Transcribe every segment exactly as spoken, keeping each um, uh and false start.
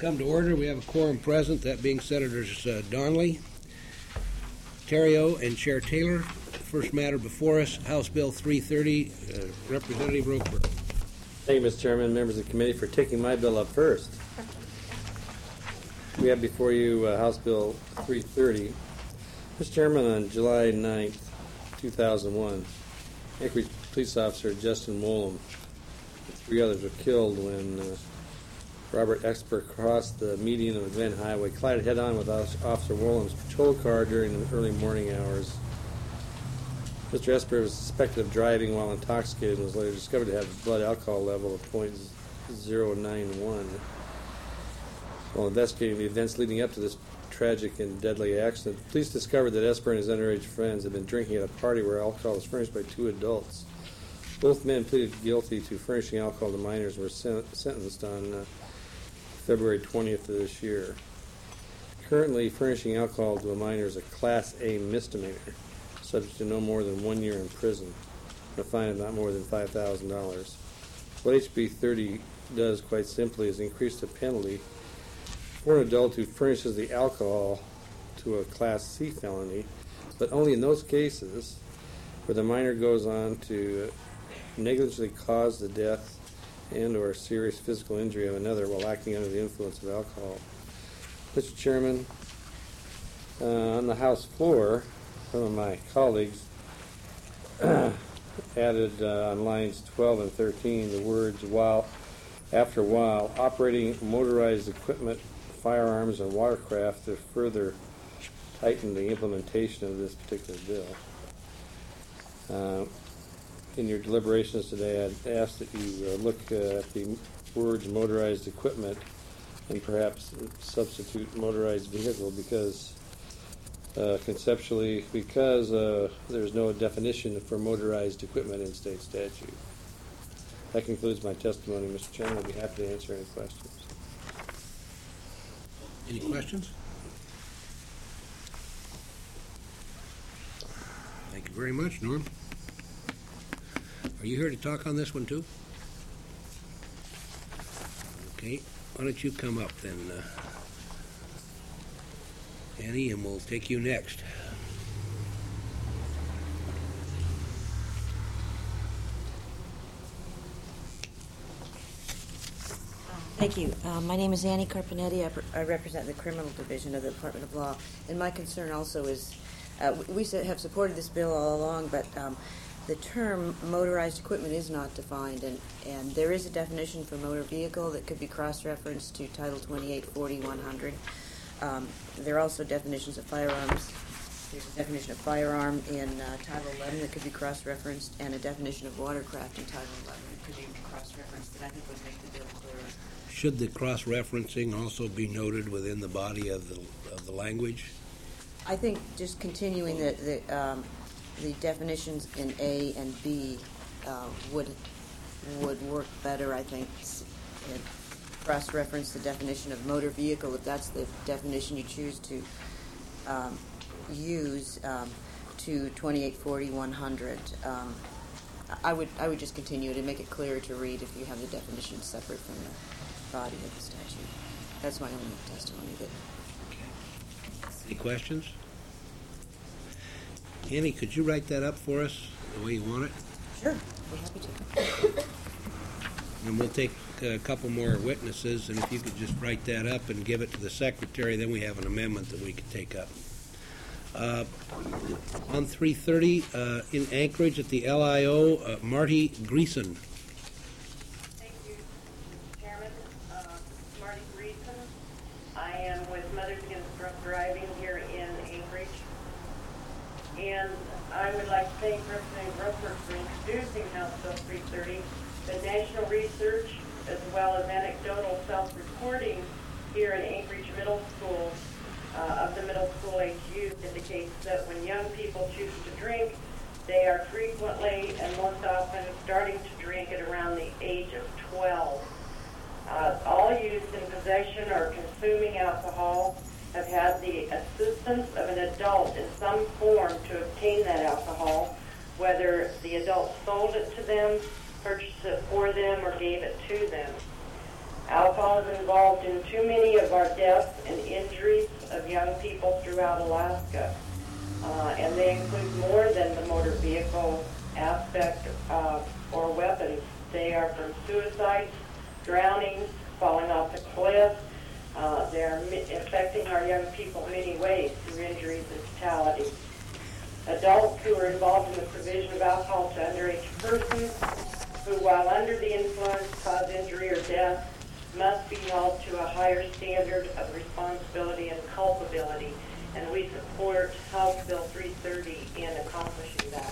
come to order. We have a quorum present, that being Senators uh, Donnelly, Theriault, and Chair Taylor. First matter before us, House Bill three thirty. Uh, Representative Roper. Thank you, Mister Chairman, members of the committee, for taking my bill up first. We have before you uh, House Bill three thirty. Mister Chairman, on July ninth, two thousand one, Anchorage police officer Justin Wollum and three others were killed when uh, Robert Esper crossed the median of the Glen Highway, collided head-on with Officer Wollum's patrol car during the early morning hours. Mister Esper was suspected of driving while intoxicated and was later discovered to have a blood alcohol level of point zero nine one. While investigating the events leading up to this tragic and deadly accident, police discovered that Esper and his underage friends had been drinking at a party where alcohol was furnished by two adults. Both men pleaded guilty to furnishing alcohol to minors and were sen- sentenced on uh, February twentieth of this year. Currently, furnishing alcohol to a minor is a Class A misdemeanor, subject to no more than one year in prison and a fine of not more than five thousand dollars. What H B thirty does, quite simply, is increase the penalty for an adult who furnishes the alcohol to a Class C felony, but only in those cases where the minor goes on to negligently cause the death and or serious physical injury of another while acting under the influence of alcohol. Mister Chairman, uh, on the House floor, some of my colleagues added uh, on lines twelve and thirteen the words while, after while, operating motorized equipment, firearms, and watercraft to further tighten the implementation of this particular bill. Uh, in your deliberations today, I'd ask that you uh, look uh, at the words motorized equipment and perhaps substitute motorized vehicle because uh, conceptually, because uh, there's no definition for motorized equipment in state statute. That concludes my testimony, Mister Chairman. I'd be happy to answer any questions. Any questions? Thank you very much, Norm. Are you here to talk on this one, too? Okay. Why don't you come up then, uh, Annie, and we'll take you next. Thank you. Uh, my name is Annie Carpinetti. I, pr- I represent the Criminal Division of the Department of Law. And my concern also is, uh, we have supported this bill all along, but um, the term motorized equipment is not defined. And, and there is a definition for motor vehicle that could be cross-referenced to Title twenty-eight forty one hundred. Um, there are also definitions of firearms. There's a definition of firearm in uh, Title eleven that could be cross-referenced, and a definition of watercraft in Title eleven that could be cross-referenced that I think would make the bill clearer. Should the cross-referencing also be noted within the body of the of the language? I think just continuing the the, um, the definitions in A and B uh, would would work better. I think it cross-reference the definition of motor vehicle if that's the definition you choose to um, use um, to twenty-eight forty one hundred. Um, I would I would just continue it and make it clearer to read if you have the definition separate from the body of the statute. That's my only testimony. But any questions? Annie, could you write that up for us the way you want it? Sure, I'd be happy to. And we'll take a couple more witnesses, and if you could just write that up and give it to the secretary, then we have an amendment that we could take up. Uh, on three thirty, uh, in Anchorage at the L I O, uh, Marty Greason. Driving here in Anchorage, and I would like to thank Representative Roper for introducing House Bill three thirty. The national research, as well as anecdotal self-reporting here in Anchorage Middle School uh, of the middle school age youth indicates that when young people choose to drink, they are frequently and most often starting to drink at around the age of twelve. Uh, all youth in possession or consuming alcohol have had the assistance of an adult in some form to obtain that alcohol, whether the adult sold it to them, purchased it for them, or gave it to them. Alcohol is involved in too many of our deaths and injuries of young people throughout Alaska. Uh, and they include more than the motor vehicle aspect uh, or weapons. They are from suicides, drownings, falling off a cliff. Uh, they're mi- affecting our young people many ways through injuries and fatalities. Adults who are involved in the provision of alcohol to underage persons who, while under the influence, cause injury or death, must be held to a higher standard of responsibility and culpability. And we support House Bill three thirty in accomplishing that.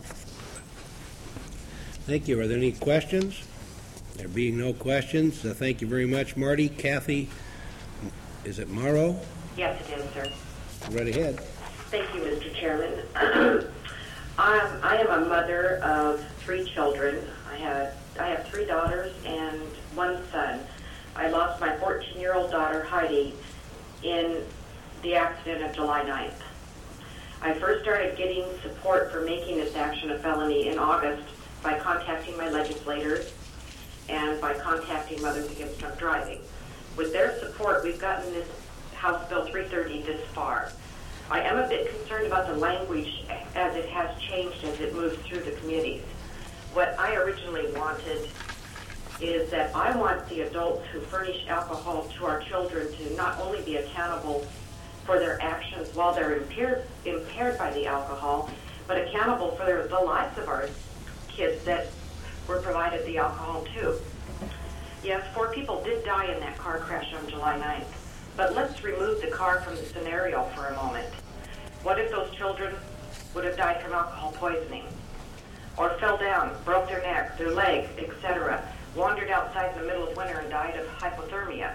Thank you. Are there any questions? There being no questions, uh, thank you very much, Marty. Kathy, is it Morrow? Yes, it is, sir. Right ahead. Thank you, Mister Chairman. um, I am a mother of three children. I had I have three daughters and one son. I lost my fourteen-year-old daughter, Heidi, in the accident of July ninth. I first started getting support for making this action a felony in August by contacting my legislators and by contacting Mothers Against Drunk Driving. With their support, we've gotten this House Bill three thirty this far. I am a bit concerned about the language as it has changed as it moves through the committees. What I originally wanted is that I want the adults who furnish alcohol to our children to not only be accountable for their actions while they're impaired, impaired by the alcohol, but accountable for their, the lives of our kids that were provided the alcohol to. Yes, four people did die in that car crash on July ninth, but let's remove the car from the scenario for a moment. What if those children would have died from alcohol poisoning, or fell down, broke their neck, their leg, et cetera, wandered outside in the middle of winter and died of hypothermia?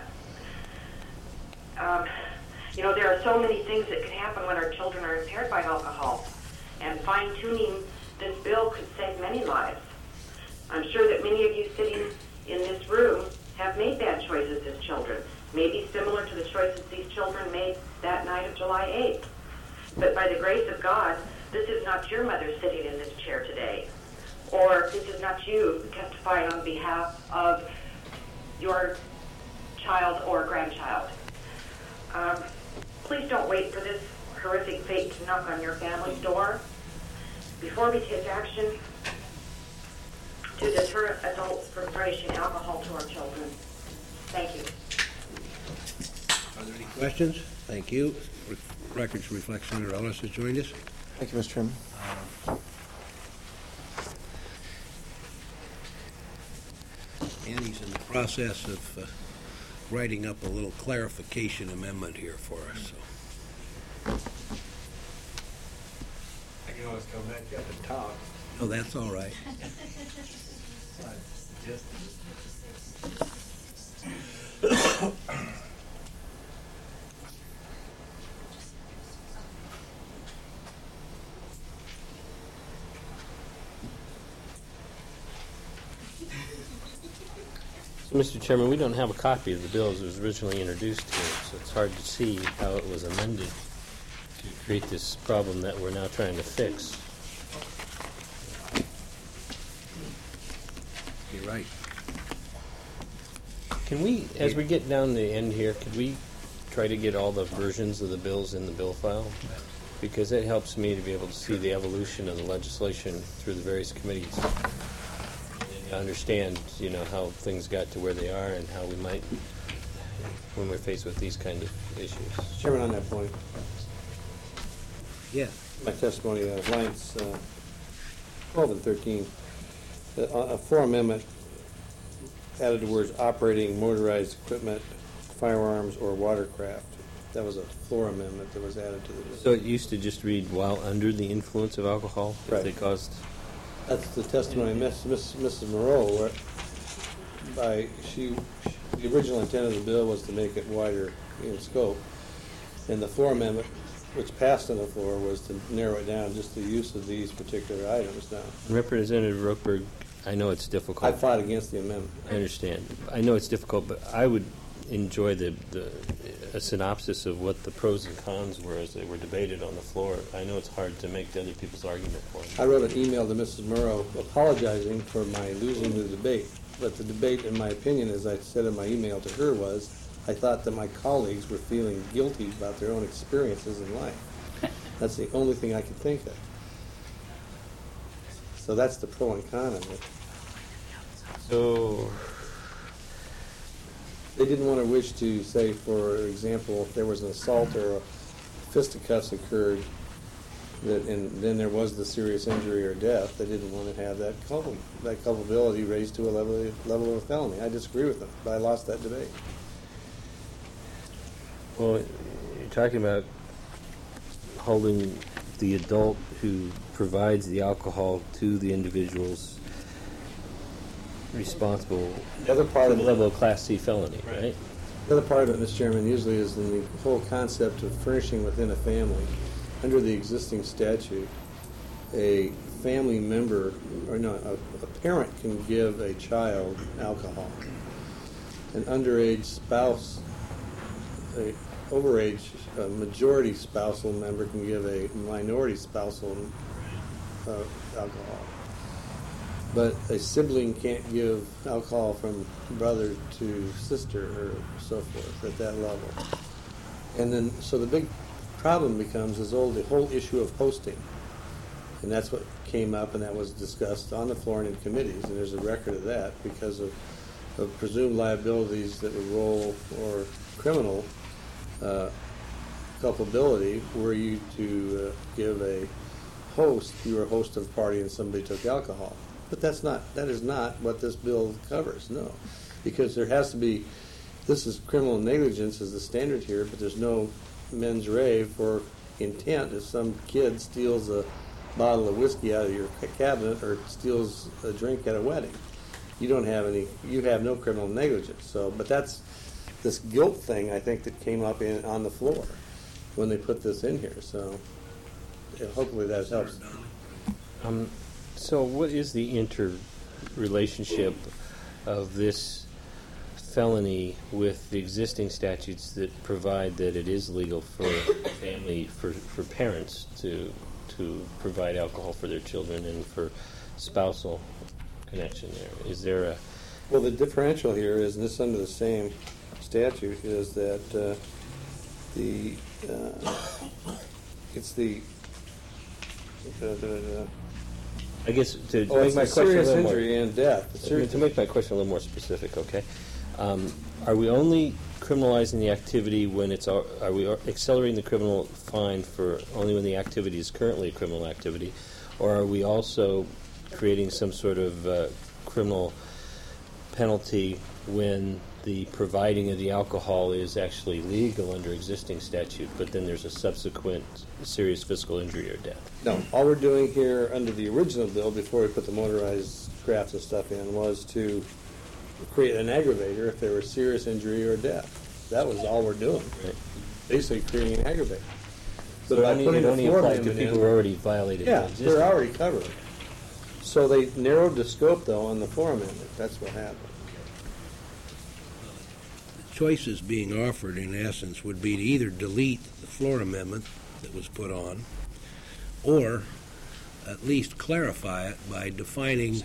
Um, you know, there are so many things that could happen when our children are impaired by alcohol, and fine-tuning this bill could save many lives. I'm sure that many of you sitting in this room have made bad choices as children, maybe similar to the choices these children made that night of July eighth. But by the grace of God, this is not your mother sitting in this chair today, or this is not you testifying on behalf of your child or grandchild. Um, please don't wait for this horrific fate to knock on your family's door. Before we take action to deter adults from furnishing alcohol to our children. Thank you. Are there any questions? Thank you. Re- Records reflect Senator Ellis has joined us. Thank you, Mister Chairman. Andy's in the process of uh, writing up a little clarification amendment here for us. So. I can always come back up and talk. Oh, that's all right. So, Mister Chairman, we don't have a copy of the bill as it was originally introduced here, so it's hard to see how it was amended to create this problem that we're now trying to fix. You're right. Can we, as we get down the end here, could we try to get all the versions of the bills in the bill file? Because it helps me to be able to see the evolution of the legislation through the various committees. And understand, you know, how things got to where they are and how we might, when we're faced with these kind of issues. Chairman, on that point, Yeah. my testimony, uh, lines uh, twelve and thirteen, uh, a floor amendment added the words operating motorized equipment, firearms, or watercraft. That was a floor amendment that was added to the. So it used to just read while under the influence of alcohol, if Right. they caused. That's the testimony, Miss, Miss, Missus Moreau, where by, she, the original intent of the bill was to make it wider in scope. And the floor amendment, which passed on the floor, was to narrow it down, just the use of these particular items now. Representative Rokeberg, I know it's difficult. I fought against the amendment. I understand. I know it's difficult, but I would enjoy the, the a synopsis of what the pros and cons were as they were debated on the floor. I know it's hard to make the other people's argument for them. I wrote an email to Missus Murrow apologizing for my losing the debate. but the debate, in my opinion, as I said in my email to her, was I thought that my colleagues were feeling guilty about their own experiences in life. That's the only thing I could think of. So that's the pro and con of it. So, They didn't want to wish to say, for example, if there was an assault or a fisticuffs occurred, that and then there was the serious injury or death, they didn't want to have that culp- that culpability raised to a level level of a felony. I disagree with them, but I lost that debate. well, you're talking about holding the adult who provides the alcohol to the individuals responsible The other part for of the it, level of Class C felony, right? the other part of it, Mister Chairman, usually is in the whole concept of furnishing within a family. Under the existing statute, a family member, or no, a, a parent can give a child alcohol. An underage spouse, a overage, a majority spousal member can give a minority spousal uh, alcohol. But a sibling can't give alcohol from brother to sister or so forth at that level. And then, so the big problem becomes is old the whole issue of hosting. And that's what came up, and that was discussed on the floor and in committees, and there's a record of that because of, of presumed liabilities that would roll or criminal uh, culpability were you to uh, give a host, you were a host of a party and somebody took alcohol. But that's not, that is not what this bill covers, no. Because there has to be, this is criminal negligence is the standard here, but there's no mens rea for intent. If some kid steals a bottle of whiskey out of your ca- cabinet or steals a drink at a wedding, you don't have any, you have no criminal negligence. So, but that's this guilt thing, I think, that came up in on the floor when they put this in here. So yeah, hopefully that helps. Um, so what is the interrelationship of this felony with the existing statutes that provide that it is legal for family, for, for parents to to provide alcohol for their children and for spousal connection there? Is there a... Well, the differential here is, and this is under the same statute, is that uh, the uh, it's the uh, uh, I guess to, to oh, make it's my the question a serious little more... injury and death. The To serious- to make my question a little more specific, okay? Um, are we only criminalizing the activity when it's, al- are we accelerating the criminal fine for only when the activity is currently a criminal activity? Or are we also creating some sort of uh, criminal penalty when the providing of the alcohol is actually legal under existing statute, but then there's a subsequent serious physical injury or death? No, all we're doing here under the original bill, before we put the motorized crafts and stuff in, was to create an aggravator if there was serious injury or death. That was all we're doing. Right. Basically creating an aggravator. So it by only, putting it the only floor applies to amendment people in- who are already violated the Yeah, existing. they're already covered. So they narrowed the scope, though, on the floor amendment. That's what happened. Choices being offered, in essence, would be to either delete the floor amendment that was put on, or at least clarify it by defining,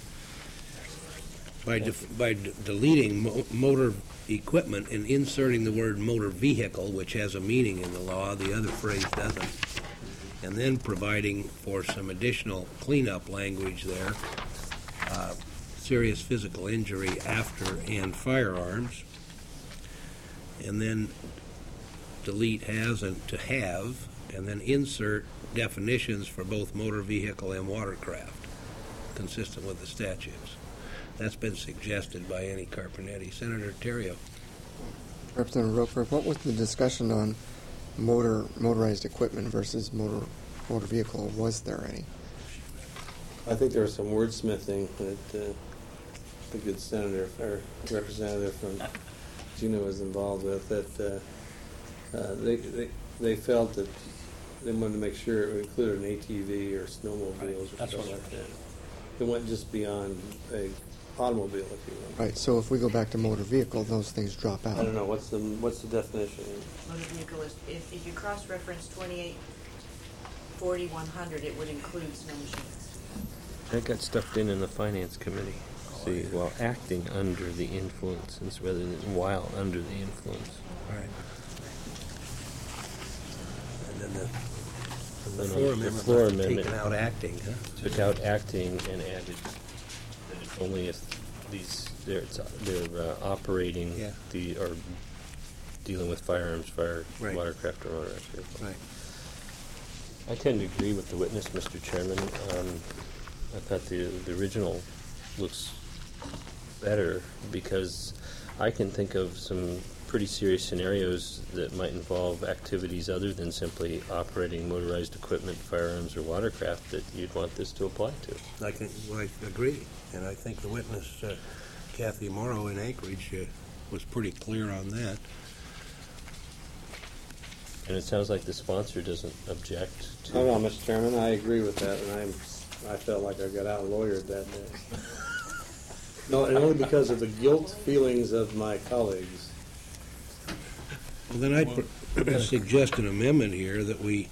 by def- by d- deleting mo- motor equipment and inserting the word motor vehicle, which has a meaning in the law, the other phrase doesn't, and then providing for some additional cleanup language there, uh, serious physical injury after and firearms, and then delete has and to have, and then insert definitions for both motor vehicle and watercraft, consistent with the statutes. That's been suggested by Annie Carpenetti. Senator Terrio. Representative Roper, what was the discussion on motor motorized equipment versus motor motor vehicle? Was there any? I think there was some wordsmithing that uh, the good senator or representative from Gina was involved with. That uh, uh, they, they they felt that they wanted to make sure it would include an A T V or snowmobiles or That's stuff what like that. It went just beyond a automobile, if you will. Right. So if we go back to motor vehicle, those things drop out. I don't know what's the what's the definition. Motor vehicle is, if, if you cross-reference twenty-eight forty one hundred, it would include snow machines. That got stuffed in in the finance committee. See, while acting under the influence, instead rather than while under the influence. Right. And then the, the And floor the amendment, floor must have amendment. taken out acting, huh? Took out acting and added that it's only if these, they're, it's, they're uh, operating Yeah. the, or dealing with firearms, fire, Right. watercraft, or motorized vehicle. Right. I tend to agree with the witness, Mister Chairman. Um, I thought the, the original looks better because I can think of some pretty serious scenarios that might involve activities other than simply operating motorized equipment, firearms, or watercraft that you'd want this to apply to. I can, well, I agree, and I think the witness, uh, Kathy Morrow in Anchorage, uh, was pretty clear on that. And it sounds like the sponsor doesn't object to. No, no, Mister Chairman, I agree with that, and I'm, I felt like I got out-lawyered that day. No, and only because of the guilt feelings of my colleagues. Well, then I'd pr- suggest an amendment here that we,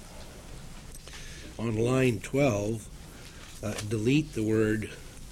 on line twelve, uh, delete the word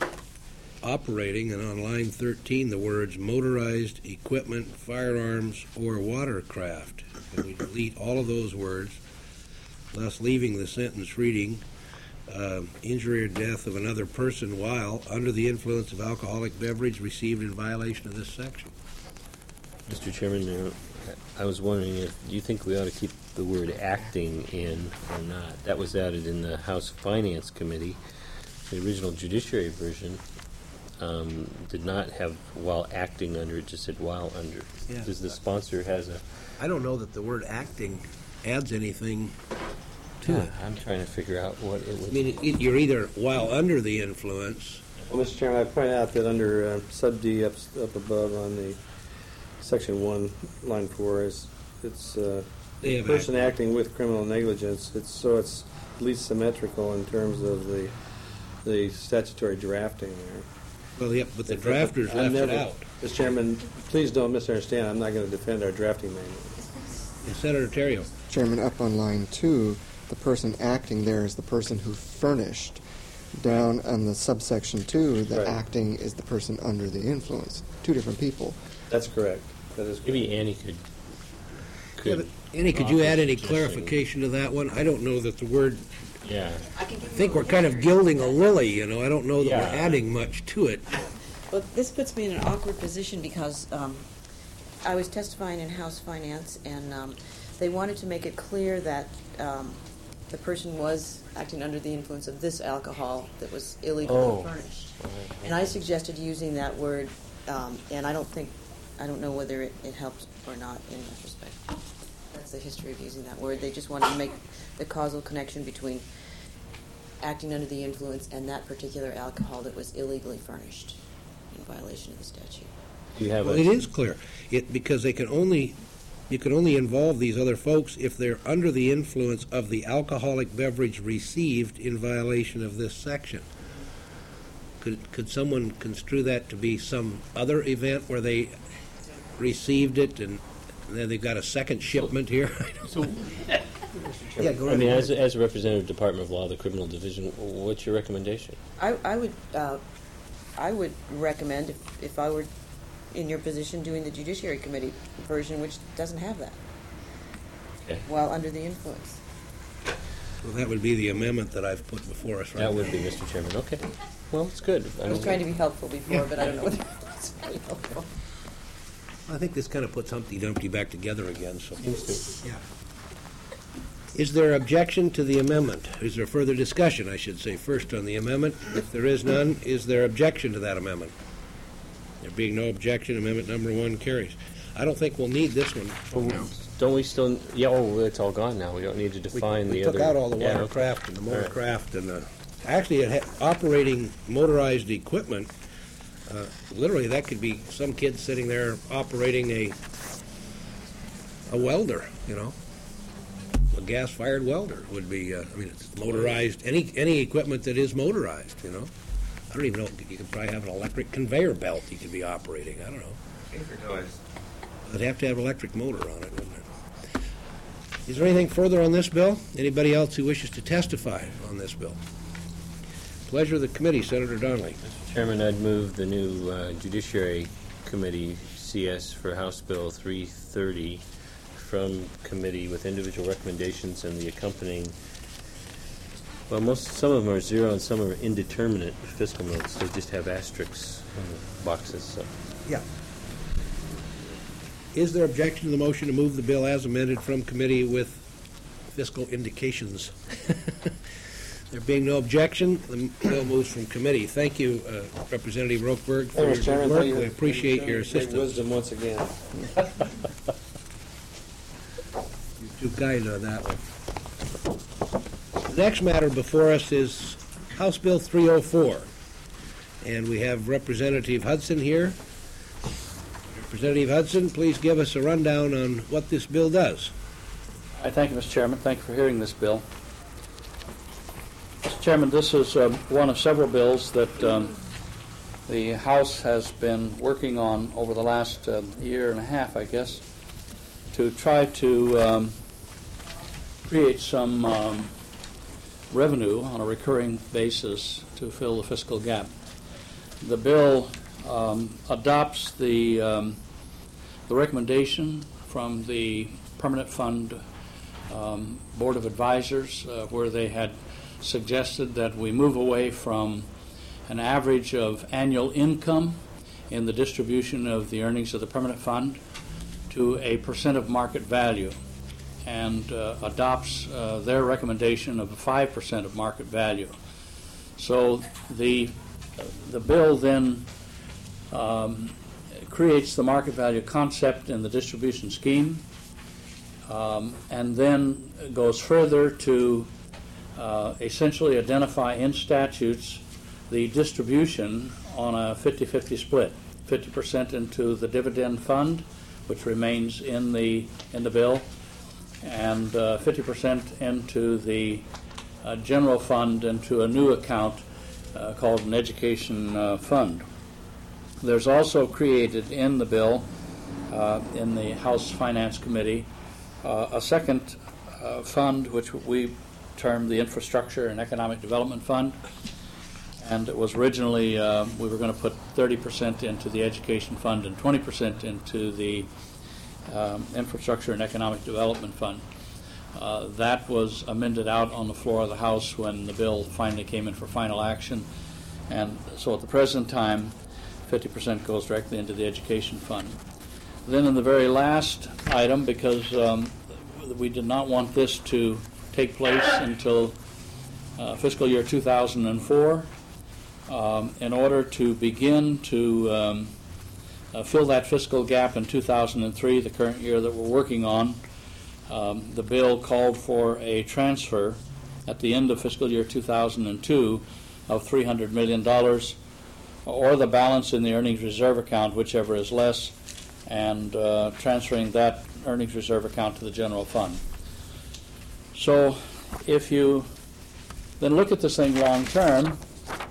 operating, and on line thirteen, the words motorized equipment, firearms, or watercraft. And we delete all of those words, thus leaving the sentence reading, uh, injury or death of another person while under the influence of alcoholic beverage received in violation of this section. Mister Chairman, uh, I was wondering if you think we ought to keep the word acting in or not. That was added in the House Finance Committee. The original judiciary version um, did not have while acting under, it just said while under. Yeah. Because the sponsor has a... I don't know that the word acting adds anything to it. I'm trying to figure out what it I would... mean, it- you're either while under the influence, Well, Mister Chairman, I point out that under uh, sub D up, up above on the section one, line four, is it's uh, They have person act- acting with criminal negligence. It's so it's at least symmetrical in terms of the the statutory drafting there. well, yeah, but the If- drafters I'm left it never- out. Mister Chairman, please don't misunderstand. I'm not going to defend our drafting manual. And Senator Terrio, Chairman, up on line two, the person acting there is the person who furnished. Down on the subsection two, the Right. acting is the person under the influence. Two different people. That's correct. That is correct. Maybe Annie could... yeah, could but Annie, could you offer add any suggestion. clarification to that one? I don't know that the word, Yeah. I can I give think you we're kind of gilding a lily, you know, I don't know that Yeah. we're adding much to it. Well, this puts me in an awkward position because um, I was testifying in House Finance, and um, they wanted to make it clear that um, the person was acting under the influence of this alcohol that was illegally Oh. furnished. And I suggested using that word, um, and I don't think, I don't know whether it, it helped or not in that respect. That's the history of using that word. They just wanted to make the causal connection between acting under the influence and that particular alcohol that was illegally furnished in violation of the statute. Do you have Well, a... it is clear, it, because they can only, you can only involve these other folks if they're under the influence of the alcoholic beverage received in violation of this section. Could, could someone construe that to be some other event where they received it and then they've got a second shipment here? Yeah, go I mean, ahead. as, as a representative of the Department of Law, the Criminal Division, what's your recommendation? I, I would, uh, I would recommend if, if I were in your position doing the Judiciary Committee version, which doesn't have that, Okay. while under the influence. Well, that would be the amendment that I've put before us right That now. would be, Mister Chairman. Okay. Well, it's good. I was trying to be helpful before, Yeah. but I don't know whether it's very helpful. I think this kind of puts Humpty Dumpty back together again, so. Seems to. Yeah. Is there objection to the amendment? Is there further discussion, I should say, first on the amendment? If there is none, is there objection to that amendment? There being no objection, amendment number one carries. I don't think we'll need this one. Well, don't we still? Yeah. Oh, it's all gone now. We don't need to We define we the took other. out all the Yeah, okay. watercraft and the All right. motorcraft and the, actually, it had operating motorized equipment. Uh, Literally, that could be some kid sitting there operating a, a welder, you know? A gas-fired welder would be, uh, I mean, it's motorized, any, any equipment that is motorized, you know? I don't even know, you could probably have an electric conveyor belt you could be operating, I don't know. It'd have to have an electric motor on it, wouldn't it? Is there anything further on this bill? Anybody else who wishes to testify on this bill? Pleasure of the committee, Senator Donnelly. Chairman, I'd move the new uh, Judiciary Committee C S for House Bill three thirty from committee with individual recommendations and the accompanying, well, most, some of them are zero and some are indeterminate fiscal notes. They just have asterisks on the boxes. So. Yeah. Is there objection to the motion to move the bill as amended from committee with fiscal indications? There being no objection, the bill moves from committee. Thank you, uh, Representative Rokeberg, for Hey, your Mister Chairman, good work. thank you. We appreciate your Great assistance. wisdom once again. You're too kind on that one. The next matter before us is House Bill three oh four, and we have Representative Hudson here. Representative Hudson, please give us a rundown on what this bill does. I thank you, Mister Chairman. Thank you for hearing this bill. Mister Chairman, this is um, one of several bills that um, the House has been working on over the last um, year and a half, I guess, to try to um, create some um, revenue on a recurring basis to fill the fiscal gap. The bill um, adopts the, um, the recommendation from the Permanent Fund um, Board of Advisors, uh, where they had suggested that we move away from an average of annual income in the distribution of the earnings of the permanent fund to a percent of market value, and uh, adopts uh, their recommendation of five percent of market value. So the the bill then um, creates the market value concept in the distribution scheme, um, and then goes further to Uh, essentially identify in statutes the distribution on a fifty-fifty split, fifty percent into the dividend fund, which remains in the in the bill, and uh, fifty percent into the uh, general fund, into a new account uh, called an education uh, fund. There's also created in the bill, uh, in the House Finance Committee, uh, a second uh, fund which we termed the Infrastructure and Economic Development Fund, and it was originally uh, we were going to put thirty percent into the Education Fund and twenty percent into the um, Infrastructure and Economic Development Fund. Uh, that was amended out on the floor of the House when the bill finally came in for final action, and so at the present time fifty percent goes directly into the Education Fund. Then in the very last item, because um, we did not want this to take place until uh, fiscal year two thousand four. Um, in order to begin to um, uh, fill that fiscal gap in two thousand three, the current year that we're working on, um, the bill called for a transfer at the end of fiscal year two thousand two of three hundred million dollars, or the balance in the earnings reserve account, whichever is less, and uh, transferring that earnings reserve account to the general fund. So if you then look at this thing long term,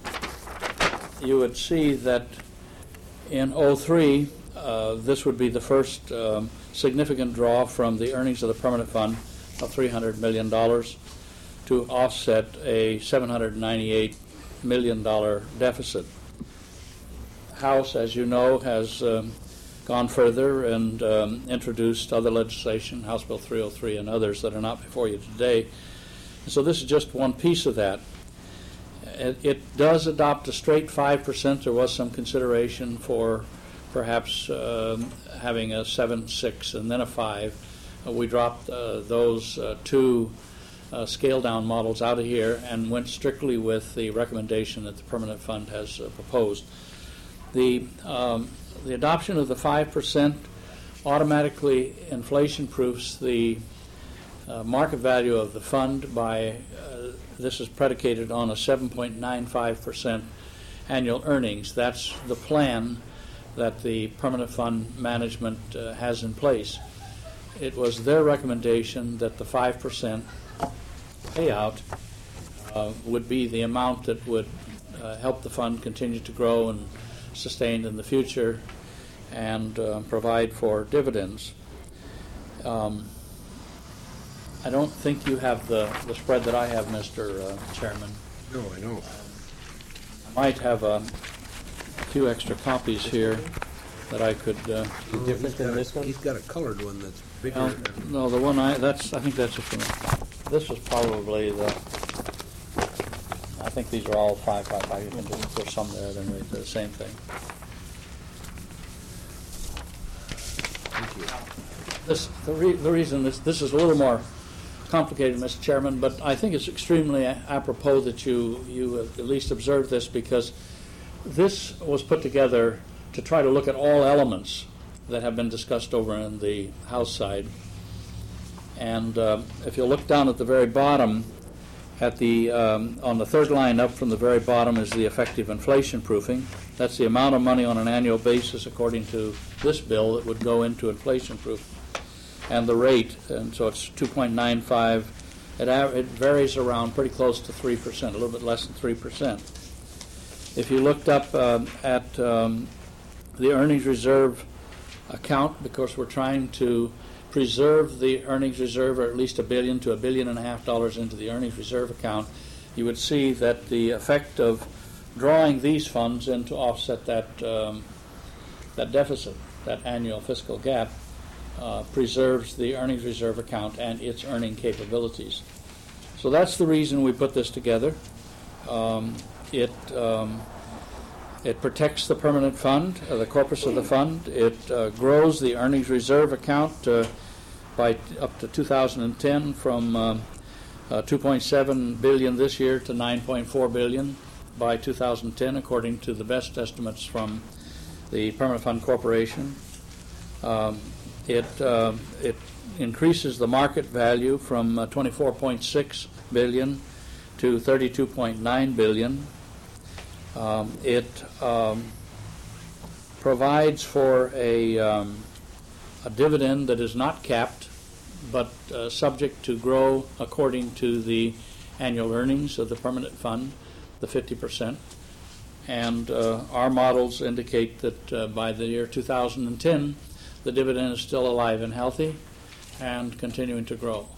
you would see that in oh three, uh, this would be the first um, significant draw from the earnings of the permanent fund of three hundred million dollars to offset a seven hundred ninety-eight million dollars deficit. House, as you know, has um, gone further and um, introduced other legislation, House Bill three oh three and others that are not before you today. And so this is just one piece of that. It, it does adopt a straight five percent. There was some consideration for perhaps um, having a seven, six, and then a five. Uh, we dropped uh, those uh, two uh, scale-down models out of here and went strictly with the recommendation that the Permanent Fund has uh, proposed. The um, The adoption of the five percent automatically inflation-proofs the uh, market value of the fund by, uh, this is predicated on a seven point nine five percent annual earnings. That's the plan that the permanent fund management uh, has in place. It was their recommendation that the five percent payout uh, would be the amount that would uh, help the fund continue to grow and sustained in the future and uh, provide for dividends. Um, I don't think you have the, the spread that I have, Mister Uh, Chairman. No, I don't. might have a few extra copies here that I could. Uh, Different than this one? He's got a colored one that's bigger. no, than- no, the one I that's I think that's just a, this was probably the. I think these are all five five five. You can just, there's some there. Then they're the same thing. This the, re, the reason this this is a little more complicated, Mister Chairman, but I think it's extremely a- apropos that you you at least observe this, because this was put together to try to look at all elements that have been discussed over in the House side. And uh, if you look down at the very bottom, at the um, on the third line up from the very bottom is the effective inflation proofing. That's the amount of money on an annual basis, according to this bill, that would go into inflation proof, and the rate. And so it's two point nine five. It, av- it varies around pretty close to three percent, a little bit less than three percent. If you looked up um, at um, the earnings reserve account, because we're trying to preserve the earnings reserve, or at least a billion to a billion and a half dollars into the earnings reserve account, you would see that the effect of drawing these funds in to offset that um, that deficit, that annual fiscal gap, uh, preserves the earnings reserve account and its earning capabilities. So that's the reason we put this together. Um, it um, It protects the permanent fund, uh, the corpus of the fund. It uh, grows the earnings reserve account uh, by t- up to two thousand ten from um, uh, two point seven billion dollars this year to nine point four billion dollars by two thousand ten, according to the best estimates from the Permanent Fund Corporation. Um, it uh, it increases the market value from uh, twenty-four point six billion dollars to thirty-two point nine billion dollars. Um, it um, provides for a, um, a dividend that is not capped, but uh, subject to grow according to the annual earnings of the permanent fund, the fifty percent. And uh, our models indicate that uh, by the year two thousand ten, the dividend is still alive and healthy and continuing to grow.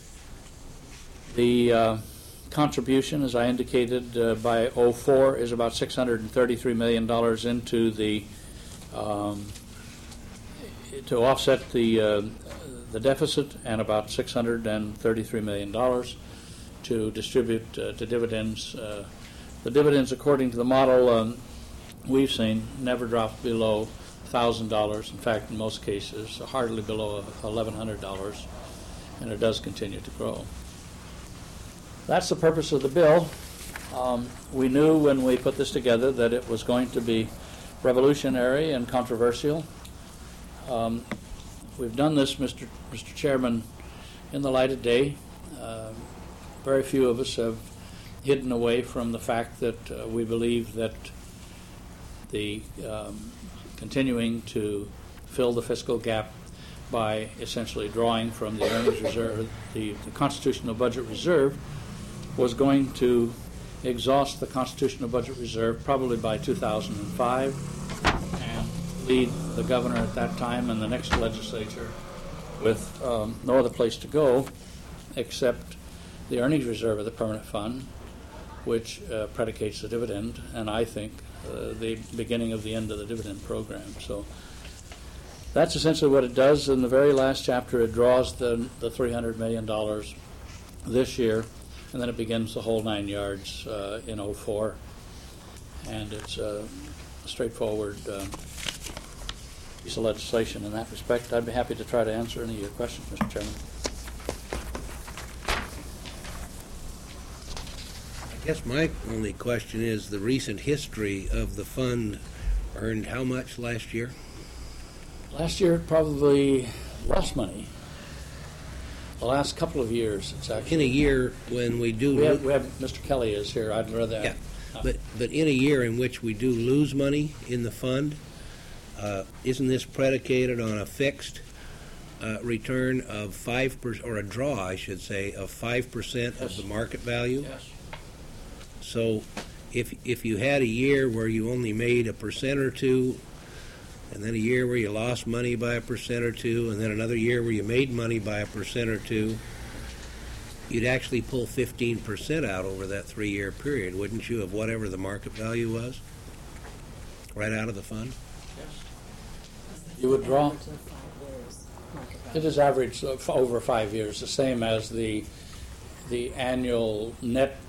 The uh, contribution, as I indicated, uh, by oh four is about six hundred thirty-three million dollars into the um, to offset the uh, the deficit, and about six hundred thirty-three million dollars to distribute uh, to dividends. Uh, the dividends, according to the model um, we've seen, never drop below one thousand dollars. In fact, in most cases, hardly below eleven hundred dollars, and it does continue to grow. That's the purpose of the bill. Um, we knew when we put this together that it was going to be revolutionary and controversial. Um, we've done this, Mister Mister Chairman, in the light of day. Uh, very few of us have hidden away from the fact that uh, we believe that the um, continuing to fill the fiscal gap by essentially drawing from the earnings reserve, the, the constitutional budget reserve, was going to exhaust the Constitutional Budget Reserve probably by two thousand five and lead the governor at that time and the next legislature with um, no other place to go except the earnings reserve of the permanent fund, which uh, predicates the dividend, and I think uh, the beginning of the end of the dividend program. So that's essentially what it does. In the very last chapter, it draws the, the three hundred million dollars this year, and then it begins the whole nine yards uh, in oh four. And it's uh, a straightforward uh, piece of legislation in that respect. I'd be happy to try to answer any of your questions, Mister Chairman. I guess my only question is the recent history of the fund earned how much last year? Last year, probably less money. The last couple of years, it's actually. In a year when we do... We have, we have Mister Kelly is here. I'd rather. Yeah, but, but in a year in which we do lose money in the fund, uh, isn't this predicated on a fixed uh, return of five percent, or a draw, I should say, of five percent Yes. of the market value? Yes. So if if you had a year where you only made a percent or two, and then a year where you lost money by a percent or two, and then another year where you made money by a percent or two, you'd actually pull fifteen percent out over that three-year period, wouldn't you, of whatever the market value was? Right out of the fund? You would draw. It is averaged of over five years, the same as the the annual net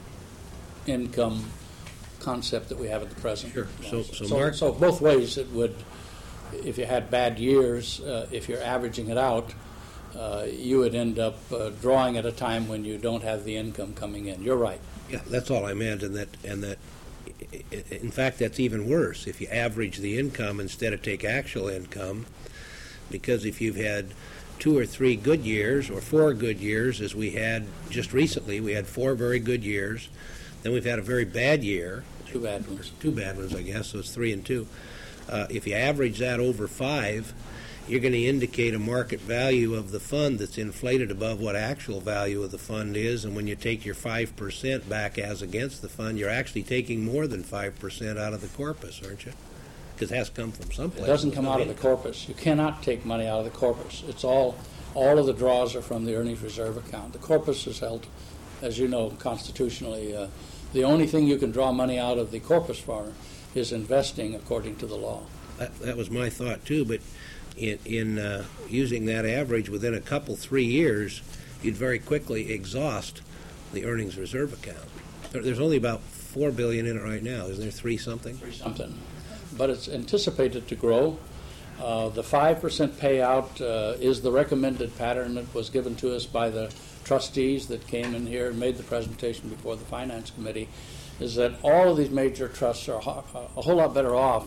income concept that we have at the present. Sure. So, so, So, Mark, so both ways it would, if you had bad years, uh, if you're averaging it out, uh, you would end up uh, drawing at a time when you don't have the income coming in. You're right. yeah, that's all I meant, and that, and that, i- i- in fact, that's even worse if you average the income instead of take actual income, because if you've had two or three good years or four good years, as we had just recently, we had four very good years, then we've had a very bad year, Two bad ones. two bad ones, I guess, so it's three and two. Uh, if you average that over five, you're going to indicate a market value of the fund that's inflated above what actual value of the fund is, and when you take your five percent back as against the fund, you're actually taking more than five percent out of the corpus, aren't you? Because it has to come from someplace. It doesn't come out of the corpus. You cannot take money out of the corpus. It's all, all of the draws are from the earnings reserve account. The corpus is held, as you know, constitutionally. Uh, the only thing you can draw money out of the corpus for is investing according to the law. That, that was my thought too, but in, in uh, using that average within a couple, three years, you'd very quickly exhaust the earnings reserve account. There, there's only about four billion in it right now, isn't there? Three something. Three something. But it's anticipated to grow. Uh, the five percent payout uh, is the recommended pattern that was given to us by the trustees that came in here and made the presentation before the Finance Committee, is that all of these major trusts are ho- a whole lot better off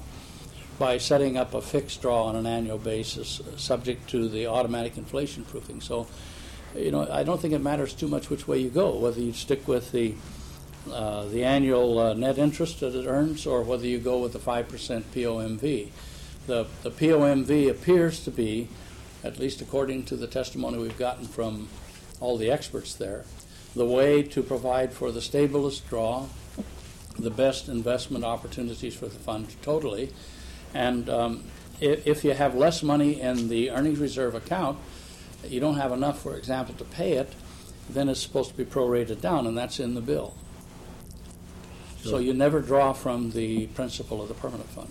by setting up a fixed draw on an annual basis, uh, subject to the automatic inflation proofing. So, you know, I don't think it matters too much which way you go, whether you stick with the uh, the annual uh, net interest that it earns, or whether you go with the five percent P O M V. The the P O M V appears to be, at least according to the testimony we've gotten from all the experts there, the way to provide for the stablest draw, the best investment opportunities for the fund totally. And um, if, if you have less money in the earnings reserve account, you don't have enough, for example, to pay it, then it's supposed to be prorated down, and that's in the bill. So you never draw from the principal of the permanent fund.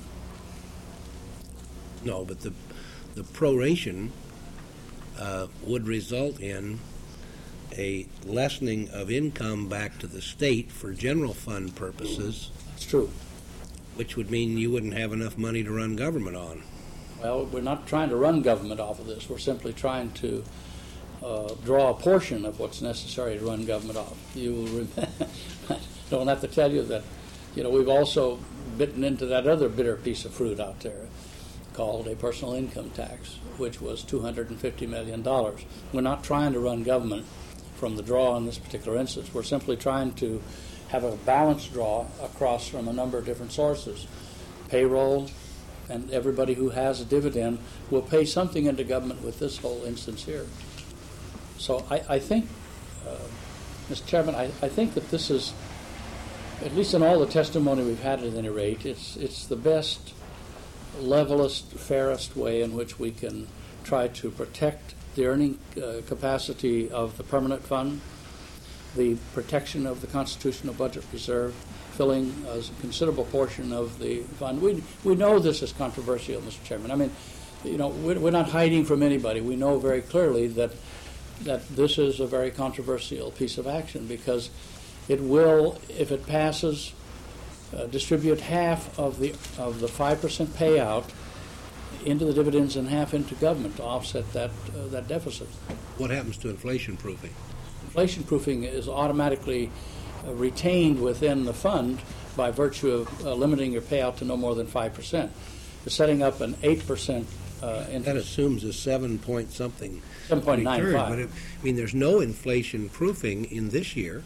No, but the the proration uh, would result in a lessening of income back to the state for general fund purposes, That's true. which would mean you wouldn't have enough money to run government on. Well, we're not trying to run government off of this. We're simply trying to uh, draw a portion of what's necessary to run government off. You will remember, don't have to tell you that, you know, we've also bitten into that other bitter piece of fruit out there called a personal income tax, which was two hundred fifty million dollars. We're not trying to run government from the draw in this particular instance. We're simply trying to have a balanced draw across from a number of different sources. Payroll, and everybody who has a dividend will pay something into government with this whole instance here. So I, I think, uh, Mister Chairman, I, I think that this is, at least in all the testimony we've had at any rate, it's, it's the best, levelest, fairest way in which we can try to protect the earning uh, capacity of the permanent fund, the protection of the constitutional budget reserve, filling a considerable portion of the fund. We we know this is controversial, Mister Chairman. I mean, you know, we're, we're not hiding from anybody. We know very clearly that that this is a very controversial piece of action because it will, if it passes, uh, distribute half of the of the five percent payout into the dividends and half into government to offset that uh, that deficit. What happens to inflation proofing? Inflation proofing is automatically uh, retained within the fund by virtue of uh, limiting your payout to no more than five percent. You're setting up an eight percent uh, That interest. assumes a seven point something seven point nine return, five. but it, I mean, there's no inflation proofing in this year,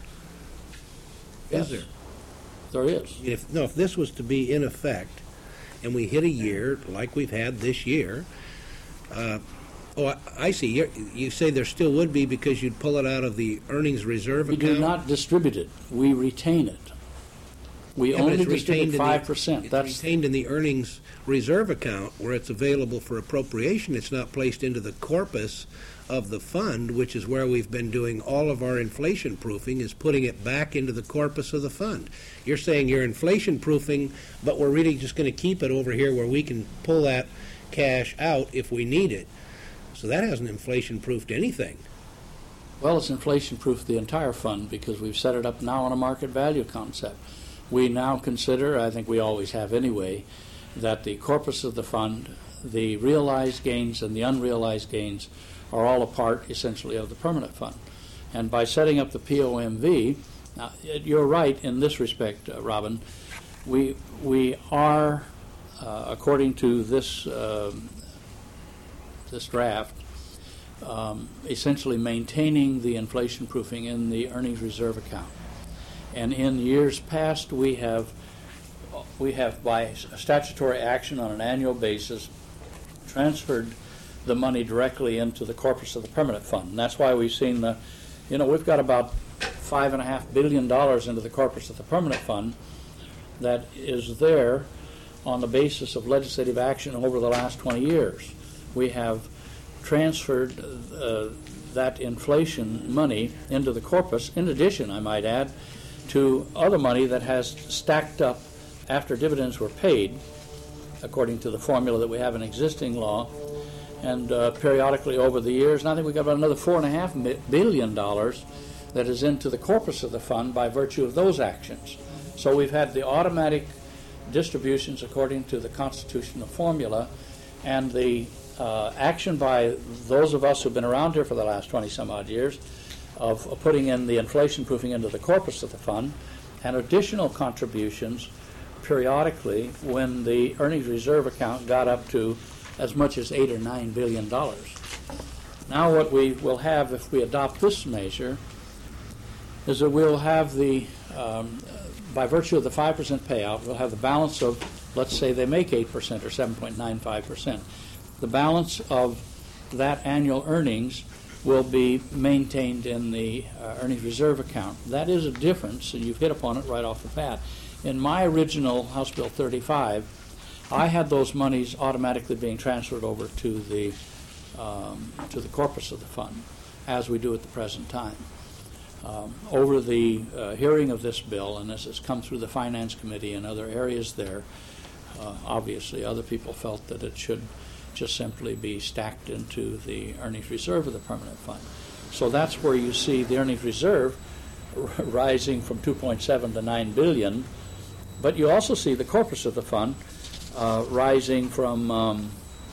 Yes, is there? there is. If, no, if this was to be in effect, and we hit a year like we've had this year, uh, oh, I, I see. You're, you say there still would be because you'd pull it out of the earnings reserve We account? do not distribute it. We retain it. We Yeah, but only it's retained distribute in the- five percent. It's That's retained in the earnings reserve account where it's available for appropriation. It's not placed into the corpus of the fund, which is where we've been doing all of our inflation proofing, is putting it back into the corpus of the fund. You're saying you're inflation proofing, but we're really just going to keep it over here where we can pull that cash out if we need it. So that hasn't inflation proofed anything. Well, it's inflation-proof the entire fund because we've set it up now on a market value concept. We now consider, I think we always have anyway, that the corpus of the fund, the realized gains and the unrealized gains are all a part, essentially, of the permanent fund. And by setting up the P O M V, now, you're right in this respect, uh, Robin, we, we are, uh, according to this, uh, this draft, Um, essentially maintaining the inflation proofing in the earnings reserve account. And in years past, we have, we have by statutory action on an annual basis, transferred the money directly into the corpus of the permanent fund. And that's why we've seen the, you know, we've got about five and a half billion dollars into the corpus of the permanent fund that is there on the basis of legislative action over the last twenty years. We have transferred uh, that inflation money into the corpus, in addition, I might add, to other money that has stacked up after dividends were paid, according to the formula that we have in existing law, and uh, periodically over the years. And I think we've got about another four and a half billion dollars that is into the corpus of the fund by virtue of those actions. So we've had the automatic distributions according to the constitutional formula, and the Uh, action by those of us who've been around here for the last twenty some odd years of, of putting in the inflation proofing into the corpus of the fund, and additional contributions periodically when the earnings reserve account got up to as much as eight or nine billion dollars. Now what we will have if we adopt this measure is that we'll have the um, by virtue of the five percent payout, we'll have the balance of, let's say they make eight percent or seven point nine five percent. The balance of that annual earnings will be maintained in the uh, earnings reserve account. That is a difference, and you've hit upon it right off the bat. In my original House Bill thirty-five, I had those monies automatically being transferred over to the um, to the corpus of the fund, as we do at the present time. Um, over the uh, hearing of this bill, and as it's come through the Finance Committee and other areas there, uh, obviously other people felt that it should just simply be stacked into the earnings reserve of the permanent fund. So that's where you see the earnings reserve r- rising from two point seven to nine billion, but you also see the corpus of the fund uh, rising from um,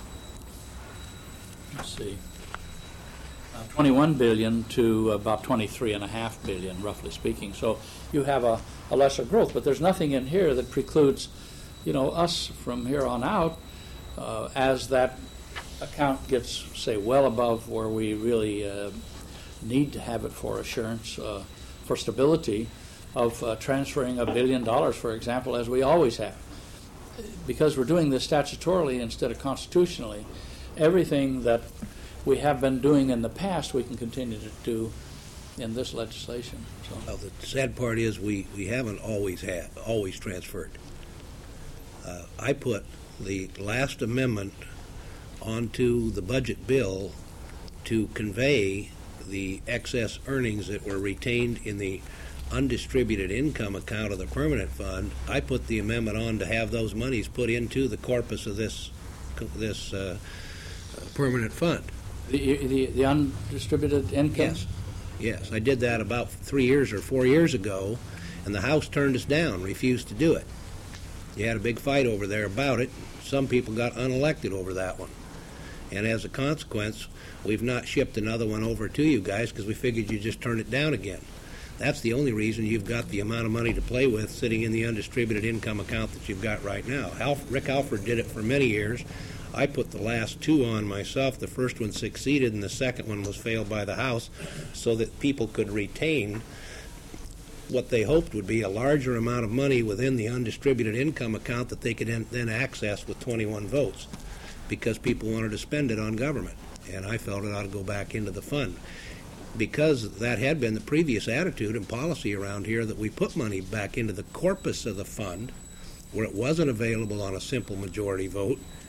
let's see uh, twenty-one billion to about twenty-three and a half billion, roughly speaking. So you have a, a lesser growth, but there's nothing in here that precludes, you know, us from here on out. Uh, as that account gets, say, well above where we really uh, need to have it for assurance, uh, for stability, of uh, transferring a billion dollars, for example, as we always have. Because we're doing this statutorily instead of constitutionally, everything that we have been doing in the past we can continue to do in this legislation. So. Well, the sad part is we, we haven't always had, always transferred. Uh, I put the last amendment onto the budget bill to convey the excess earnings that were retained in the undistributed income account of the permanent fund. I put the amendment on to have those monies put into the corpus of this this uh, permanent fund. The, the, the undistributed income? Yes. Yes, I did that about three years or four years ago, and the House turned us down, refused to do it. You had a big fight over there about it. Some people got unelected over that one. And as a consequence, we've not shipped another one over to you guys because we figured you'd just turn it down again. That's the only reason you've got the amount of money to play with sitting in the undistributed income account that you've got right now. Alf, Rick Alford did it for many years. I put the last two on myself. The first one succeeded, and the second one was failed by the House so that people could retain what they hoped would be a larger amount of money within the undistributed income account that they could then access with twenty-one votes because people wanted to spend it on government. And I felt it ought to go back into the fund. Because that had been the previous attitude and policy around here, that we put money back into the corpus of the fund where it wasn't available on a simple majority vote,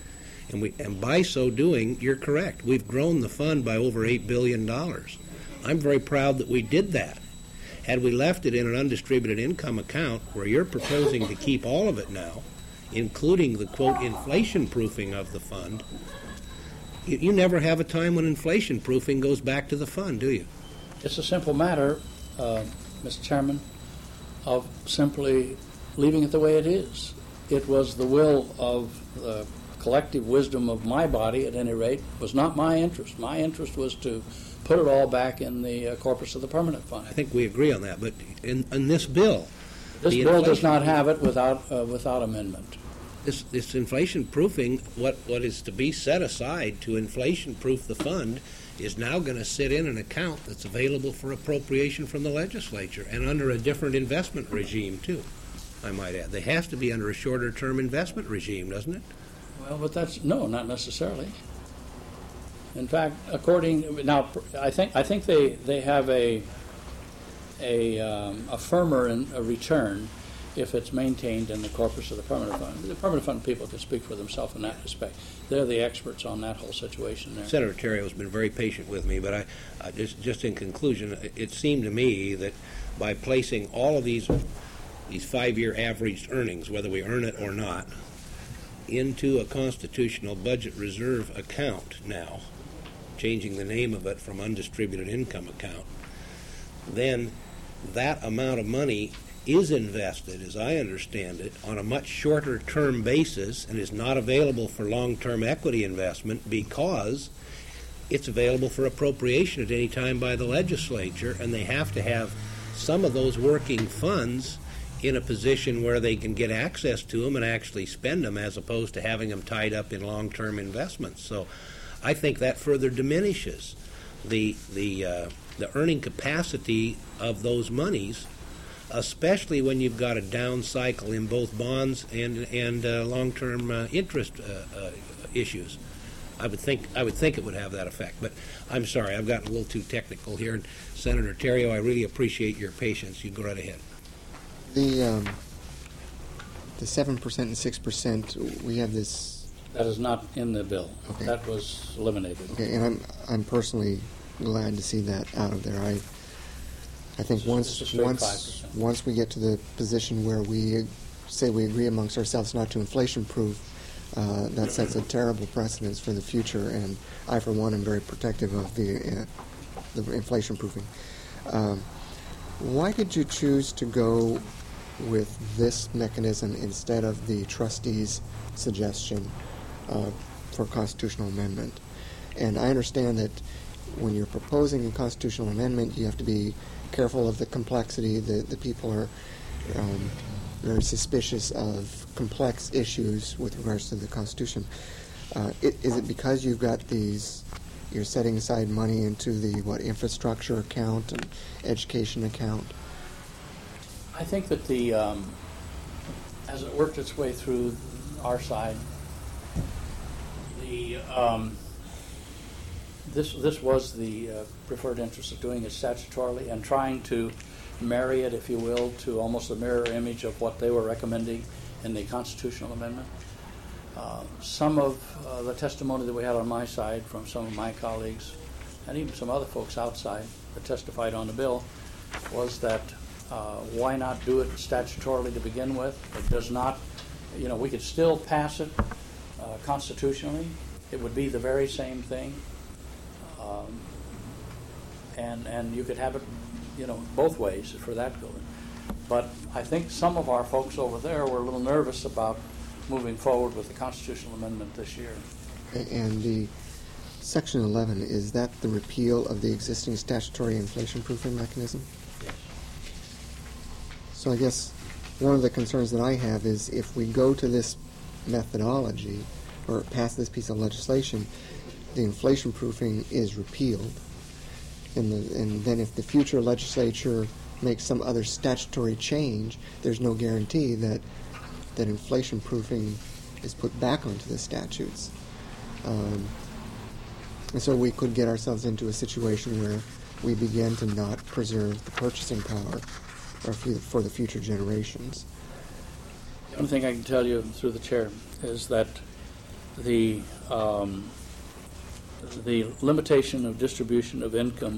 And we, and by so doing, you're correct. We've grown the fund by over eight billion dollars. I'm very proud that we did that. Had we left it in an undistributed income account where you're proposing to keep all of it now, including the, quote, inflation proofing of the fund, you, you never have a time when inflation proofing goes back to the fund, do you? It's a simple matter, uh, Mister Chairman, of simply leaving it the way it is. It was the will of the collective wisdom of my body, at any rate, was not my interest. My interest was to put it all back in the uh, corpus of the permanent fund. I think we agree on that, but in, in this bill, This the bill does inflation- not have it without uh, without amendment. This, this inflation proofing, what, what is to be set aside to inflation proof the fund, is now going to sit in an account that's available for appropriation from the legislature and under a different investment regime, too, I might add. They have to be under a shorter term investment regime, doesn't it? Well, but that's, no, not necessarily. In fact, according, now, I think, I think they, they have a, a, um, a firmer in, a return if it's maintained in the corpus of the permanent fund. The permanent fund people can speak for themselves in that respect. They're the experts on that whole situation there. Senator Terrio has been very patient with me, but I, I just, just in conclusion, it- it seemed to me that by placing all of these, these five-year averaged earnings, whether we earn it or not, into a constitutional budget reserve account now, changing the name of it from undistributed income account, then that amount of money is invested, as I understand it, on a much shorter term basis and is not available for long-term equity investment because it's available for appropriation at any time by the legislature, and they have to have some of those working funds in a position where they can get access to them and actually spend them, as opposed to having them tied up in long-term investments. So I think that further diminishes the the uh, the earning capacity of those monies, especially when you've got a down cycle in both bonds and and uh, long-term uh, interest uh, uh, issues. I would think I would think it would have that effect. But I'm sorry, I've gotten a little too technical here. And Senator Terrio, I really appreciate your patience. You go right ahead. The um, the seven percent and six percent, we have this. That is not in the bill. Okay. That was eliminated. Okay, and I'm I'm personally glad to see that out of there. I I think It's a- once it's a straight once five percent. once we get to the position where we say we agree amongst ourselves not to inflation proof, uh, that sets a terrible precedence for the future. And I, for one, am very protective of the uh, the inflation proofing. Um, why did you choose to go with this mechanism instead of the trustees' suggestion uh, for constitutional amendment? And I understand that when you're proposing a constitutional amendment, you have to be careful of the complexity. The, the people are um, very suspicious of complex issues with regards to the Constitution. Uh, it, is it because you've got these, you're setting aside money into the, what, infrastructure account and education account? I think that the, um, as it worked its way through our side, the, um, this, this was the uh, preferred interest of doing it statutorily and trying to marry it, if you will, to almost a mirror image of what they were recommending in the constitutional amendment. Uh, some of uh, the testimony that we had on my side from some of my colleagues and even some other folks outside that testified on the bill was that uh, why not do it statutorily to begin with? It does not, you know, we could still pass it uh, constitutionally. It would be the very same thing. Um, and and you could have it, you know, both ways for that going. But I think some of our folks over there were a little nervous about moving forward with the constitutional amendment this year. And the Section eleven, is that the repeal of the existing statutory inflation proofing mechanism? Yes. So I guess one of the concerns that I have is if we go to this methodology or pass this piece of legislation, the inflation proofing is repealed. And, the, and then if the future legislature makes some other statutory change, there's no guarantee that that inflation proofing is put back onto the statutes. Um, and so we could get ourselves into a situation where we begin to not preserve the purchasing power or for, for the future generations. The only thing I can tell you through the chair is that the um, the limitation of distribution of income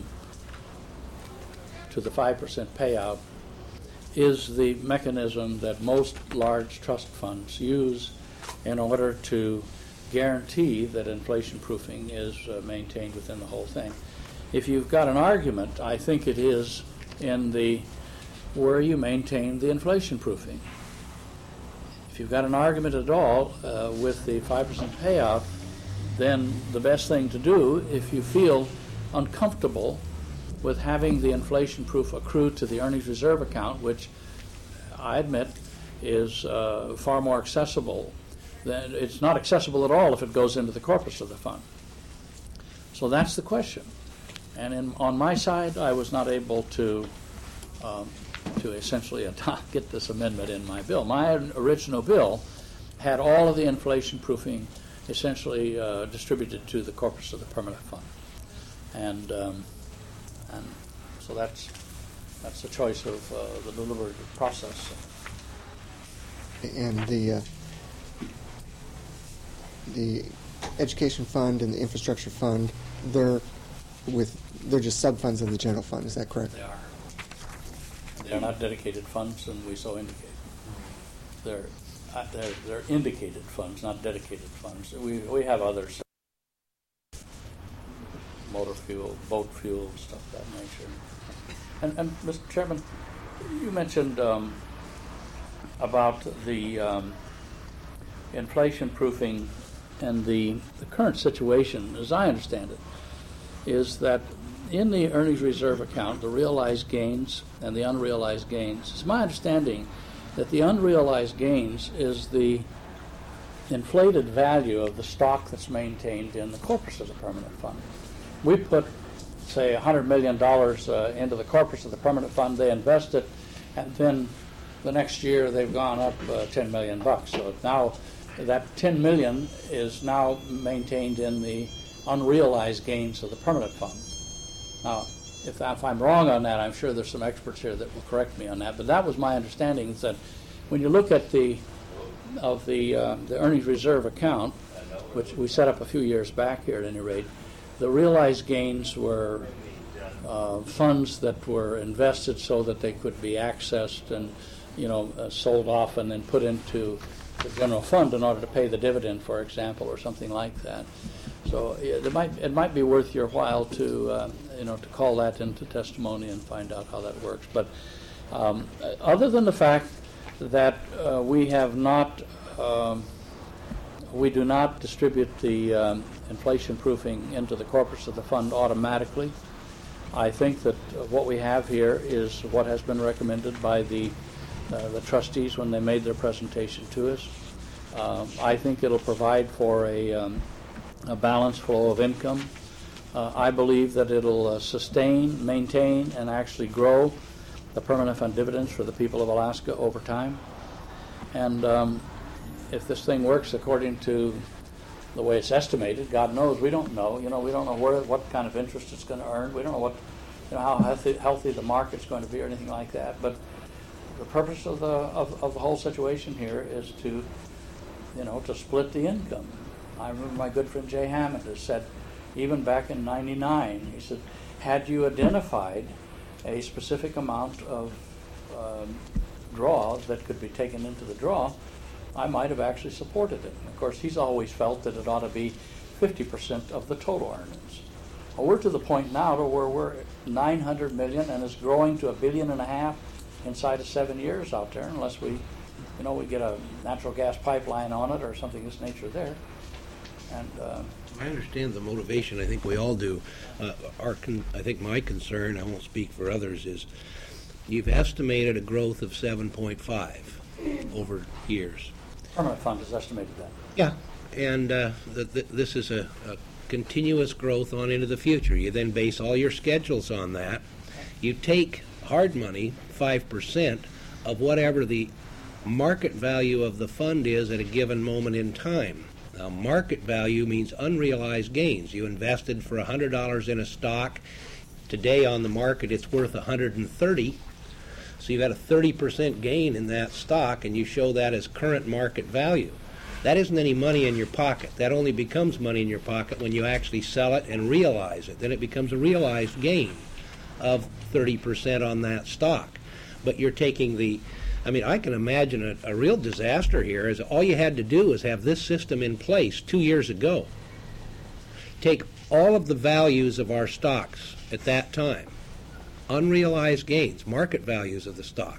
to the five percent payout is the mechanism that most large trust funds use in order to guarantee that inflation proofing is uh, maintained within the whole thing. If you've got an argument, I think it is in the where you maintain the inflation proofing. If you've got an argument at all uh, with the five percent payout, then the best thing to do, if you feel uncomfortable with having the inflation proof accrue to the earnings reserve account, which I admit is uh, far more accessible, than it's not accessible at all if it goes into the corpus of the fund. So that's the question. And in, on my side, I was not able to um, to essentially adopt, get this amendment in my bill. My original bill had all of the inflation proofing essentially uh, distributed to the corpus of the permanent fund, and um, and so that's that's the choice of uh, the deliberative process. And the uh, the education fund and the infrastructure fund, they're with they're just sub funds in the general fund. Is that correct? They are. They are not dedicated funds, and we so indicate. They're uh, they're, they're indicated funds, not dedicated funds. We we have others. Motor fuel, boat fuel, stuff of that nature. And, and Mister Chairman, you mentioned um, about the um, inflation proofing, and the, the current situation, as I understand it, is that in the earnings reserve account, the realized gains and the unrealized gains, it's my understanding that the unrealized gains is the inflated value of the stock that's maintained in the corpus of the permanent fund. We put, say, one hundred million dollars uh, into the corpus of the permanent fund, they invest it, and then the next year they've gone up uh, ten million bucks. So now that ten million is now maintained in the unrealized gains of the permanent fund. Now, if, if I'm wrong on that, I'm sure there's some experts here that will correct me on that, but that was my understanding, is that when you look at the of the, uh, the earnings reserve account, which we set up a few years back here at any rate, the realized gains were uh, funds that were invested so that they could be accessed and, you know, uh, sold off and then put into the general fund in order to pay the dividend, for example, or something like that. So it might it might be worth your while to uh, you know to call that into testimony and find out how that works. But um, other than the fact that uh, we have not um, we do not distribute the um, inflation proofing into the corpus of the fund automatically, I think that what we have here is what has been recommended by the uh, the trustees when they made their presentation to us. Uh, I think it'll provide for a um, a balanced flow of income. Uh, I believe that it'll uh, sustain, maintain, and actually grow the permanent fund dividends for the people of Alaska over time. And um, if this thing works according to the way it's estimated, God knows, we don't know. You know, we don't know where, what kind of interest it's going to earn. We don't know what, you know, how healthy, healthy the market's going to be or anything like that. But the purpose of the of, of the whole situation here is to, you know, to split the income. I remember my good friend Jay Hammond has said, even back in ninety-nine, he said, had you identified a specific amount of um, draw that could be taken into the draw, I might have actually supported it. And of course, he's always felt that it ought to be fifty percent of the total earnings. Well, we're to the point now to where we're at nine hundred million and it's growing to a billion and a half inside of seven years out there, unless we, you know, we get a natural gas pipeline on it or something of this nature there. And uh, I understand the motivation. I think we all do. Uh, our, con- I think my concern, I won't speak for others, is you've estimated a growth of seven point five over years. Permanent fund has estimated that. Yeah, and uh, th- th- this is a, a continuous growth on into the future. You then base all your schedules on that. You take hard money, five percent of whatever the market value of the fund is at a given moment in time. Now, market value means unrealized gains. You invested for one hundred dollars in a stock. Today on the market, it's worth one hundred thirty dollars. So you've got a thirty percent gain in that stock, and you show that as current market value. That isn't any money in your pocket. That only becomes money in your pocket when you actually sell it and realize it. Then it becomes a realized gain of thirty percent on that stock. But you're taking the, I mean, I can imagine a, a real disaster here is all you had to do is have this system in place two years ago. Take all of the values of our stocks at that time, unrealized gains, market values of the stock,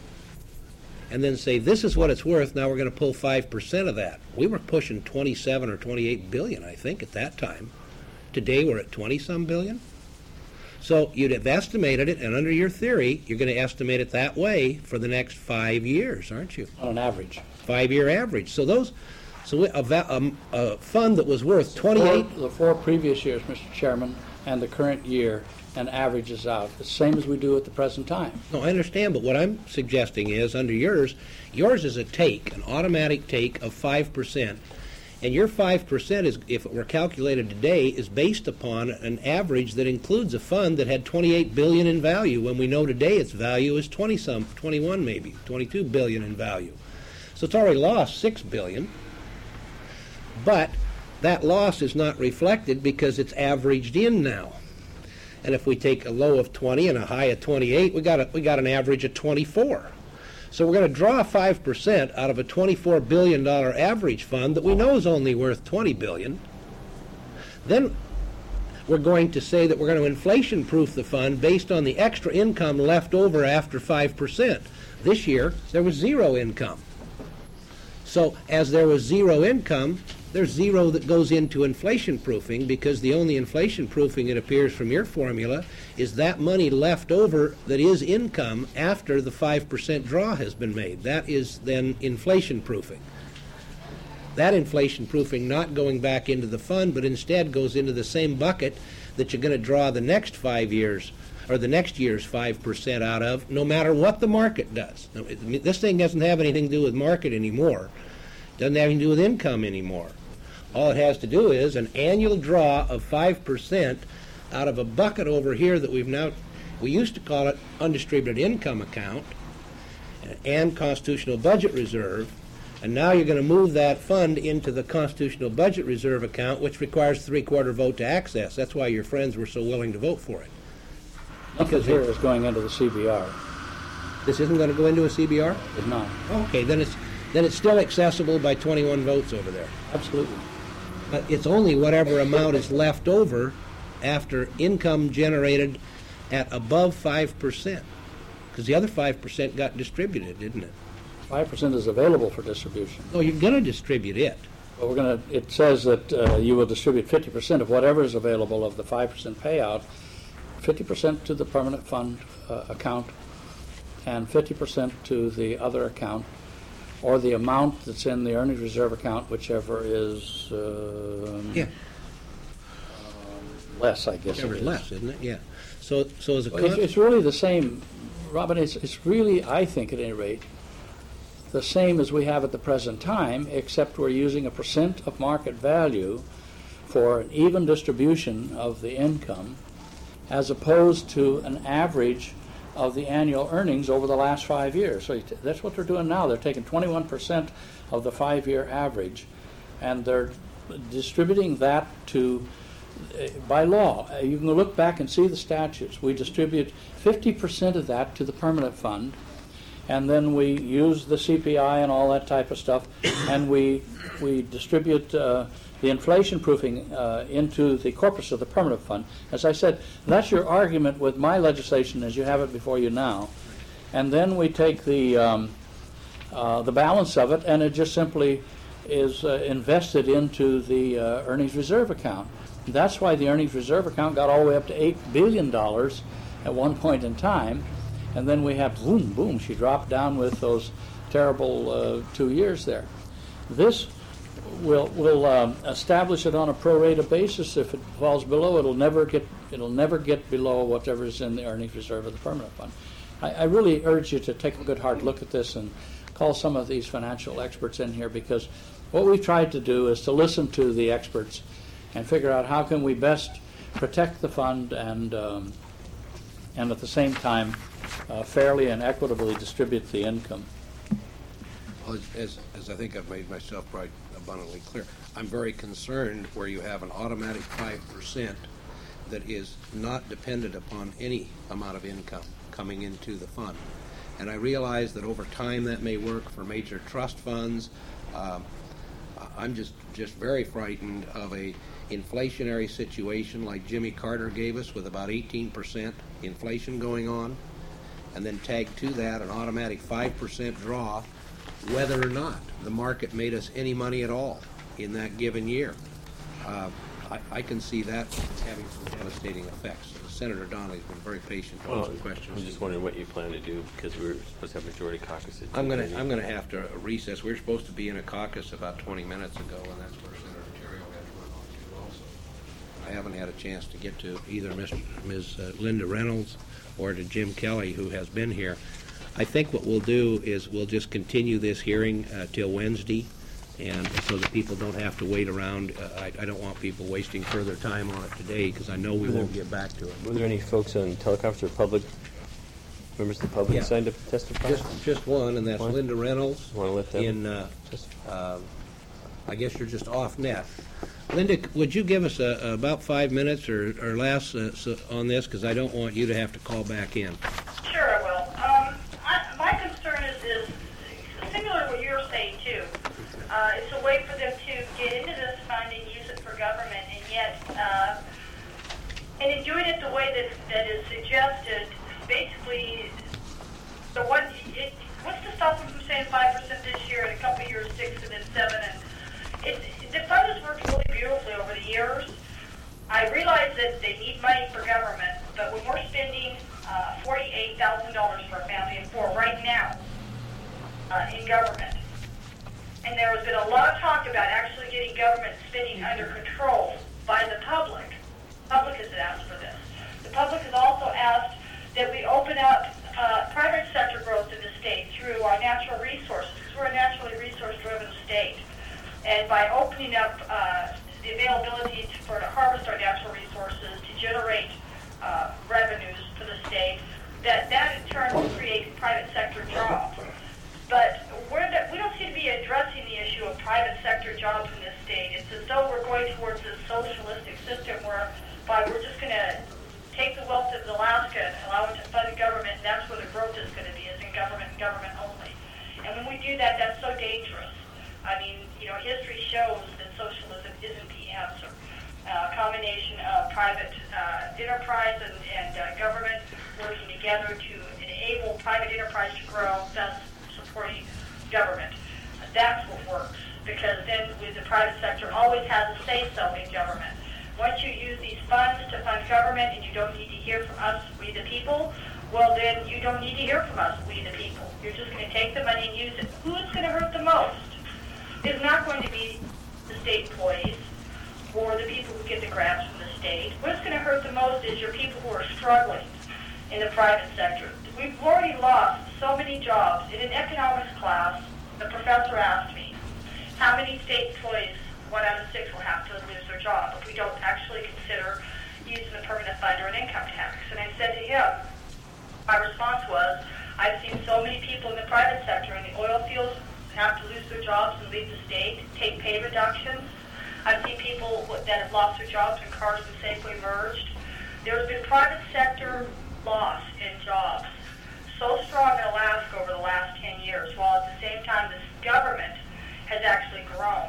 and then say, this is what it's worth, now we're going to pull five percent of that. We were pushing twenty-seven or twenty-eight billion, I think, at that time. Today we're at twenty-some billion. So you'd have estimated it, and under your theory, you're going to estimate it that way for the next five years, aren't you? On an average. Five-year average. So those, so a, va- um, a fund that was worth twenty-eight. Four, the four previous years, Mister Chairman, and the current year, and averages out, the same as we do at the present time. No, I understand, but what I'm suggesting is, under yours, yours is a take, an automatic take of five percent. And your five percent, is, if it were calculated today, is based upon an average that includes a fund that had twenty-eight billion dollars in value, when we know today its value is twenty-some, twenty-one maybe, twenty-two billion dollars in value. So it's already lost six billion dollars. But that loss is not reflected because it's averaged in now. And if we take a low of twenty and a high of twenty-eight, we got a, we got an average of twenty-four. So we're going to draw five percent out of a twenty-four billion dollars average fund that we know is only worth twenty billion dollars. Then we're going to say that we're going to inflation-proof the fund based on the extra income left over after five percent. This year, there was zero income. So as there was zero income, there's zero that goes into inflation proofing, because the only inflation proofing, it appears from your formula, is that money left over that is income after the five percent draw has been made. That is then inflation proofing. That inflation proofing not going back into the fund, but instead goes into the same bucket that you're going to draw the next five years or the next year's five percent out of, no matter what the market does. Now, it, this thing doesn't have anything to do with market anymore. Doesn't have anything to do with income anymore. All it has to do is an annual draw of five percent out of a bucket over here that we've now, we used to call it undistributed income account and constitutional budget reserve, and now you're going to move that fund into the constitutional budget reserve account, which requires three-quarter vote to access. That's why your friends were so willing to vote for it. Because here is going into the C B R. This isn't going to go into a C B R? It's not. Okay, then it's then it's still accessible by twenty-one votes over there. Absolutely. But it's only whatever amount is left over after income generated at above five percent. Because the other five percent got distributed, didn't it? five percent is available for distribution. Oh, you're going to distribute it. But we're going to, it says that uh, you will distribute fifty percent of whatever is available of the five percent payout, fifty percent to the permanent fund uh, account, and fifty percent to the other account, or the amount that's in the earnings reserve account, whichever is uh, Yeah, less, I guess. whichever it is is. less, isn't it? Yeah. So, so as a Well, it's, con- it's really the same, Robin. It's, it's really, I think, at any rate, the same as we have at the present time, except we're using a percent of market value for an even distribution of the income, as opposed to an average of the annual earnings over the last five years. So you t- that's what they're doing now. They're taking twenty-one percent of the five-year average, and they're distributing that to, uh, by law. Uh, you can look back and see the statutes. We distribute fifty percent of that to the permanent fund, and then we use the C P I and all that type of stuff, and we we distribute uh, the inflation proofing uh, into the corpus of the permanent fund. As I said, that's your argument with my legislation as you have it before you now. And then we take the um, uh, the balance of it, and it just simply is uh, invested into the uh, earnings reserve account. That's why the earnings reserve account got all the way up to eight billion dollars at one point in time. And then we have, boom, boom, she dropped down with those terrible uh, two years there. This will will um, establish it on a pro rata basis. If it falls below, it'll never get it'll never get below whatever is in the earnings reserve of the permanent fund. I, I really urge you to take a good hard look at this and call some of these financial experts in here, because what we've tried to do is to listen to the experts and figure out how can we best protect the fund and um, and at the same time uh, fairly and equitably distribute the income. Well, as, as I think I've made myself right abundantly clear. I'm very concerned where you have an automatic five percent that is not dependent upon any amount of income coming into the fund. And I realize that over time that may work for major trust funds. Um, I'm just, just very frightened of a inflationary situation like Jimmy Carter gave us with about eighteen percent inflation going on, and then tag to that an automatic five percent draw, whether or not the market made us any money at all in that given year. Uh, I, I can see that having some devastating effects. Senator Donnelly's been very patient to Well, answer questions. I'm just wondering what you plan to do, because we're supposed to have majority caucus. at I'm going two to thirty. I'm going to have to recess. We were supposed to be in a caucus about twenty minutes ago, and that's where Senator Terrio had to run off to also. I haven't had a chance to get to either Miz Miz Uh, Linda Reynolds or to Jim Kelly, who has been here. I think what we'll do is we'll just continue this hearing uh, till Wednesday, and so that people don't have to wait around. Uh, I, I don't want people wasting further time on it today, because I know we won't get back to it. Were there any folks on teleconference or public, members of the public Yeah. signed up to testify? Just, just one, and that's One? Linda Reynolds. Want to let them In, uh, testify? um, I guess you're just off net. Linda, would you give us a, about five minutes or, or less uh, so on this, because I don't want you to have to call back in. Sure, I will. Um, I, my concern is, is similar to what you're saying, too. Uh, it's a way for them to get into this fund and use it for government, and yet, uh, and in doing it the way that, that is suggested, basically, the one, it, what's to stop them from saying five percent this year, and a couple of years six, and then seven, and it, the fund has worked really beautifully over the years. I realize that they need money for government, but when we're spending uh, forty-eight thousand dollars for a family of four right now uh, in government, and there has been a lot of talk about actually getting government spending under control by the public. The public has asked for this. The public has also asked that we open up uh, private sector growth in the state through our natural resources, because we're a naturally resource-driven state. And by opening up uh, the availability to, for to harvest our natural resources to generate uh, revenues for the state, that that in turn will create private sector jobs. But we're the, we don't seem to be addressing the issue of private sector jobs in this state. It's as though we're going towards this socialistic system whereby we're just going to take the wealth of Alaska and allow it to fund government, and that's where the growth is going to be, is in government and government only. And when we do that, that's so dangerous. I mean, you know, history shows that socialism isn't the answer. Uh, a combination of private uh, enterprise and, and uh, government working together to enable private enterprise to grow, thus supporting government. That's what works, because then with the private sector always has a say-so in government. Once you use these funds to fund government and you don't need to hear from us, we the people, well then you don't need to hear from us, we the people. You're just going to take the money and use it. Who is going to hurt the most? It's not going to be the state employees or the people who get the grants from the state. What's going to hurt the most is your people who are struggling in the private sector. We've already lost so many jobs. In an economics class, the professor asked me, how many state employees, one out of six, will have to lose their job if we don't actually consider using the permanent fund or an income tax? And I said to him, my response was, I've seen so many people in the private sector in the oil fields have to lose their jobs and leave the state, take pay reductions. I've seen people that have lost their jobs when Cars and Safeway merged. There's been private sector loss in jobs so strong in Alaska over the last ten years, while at the same time this government has actually grown.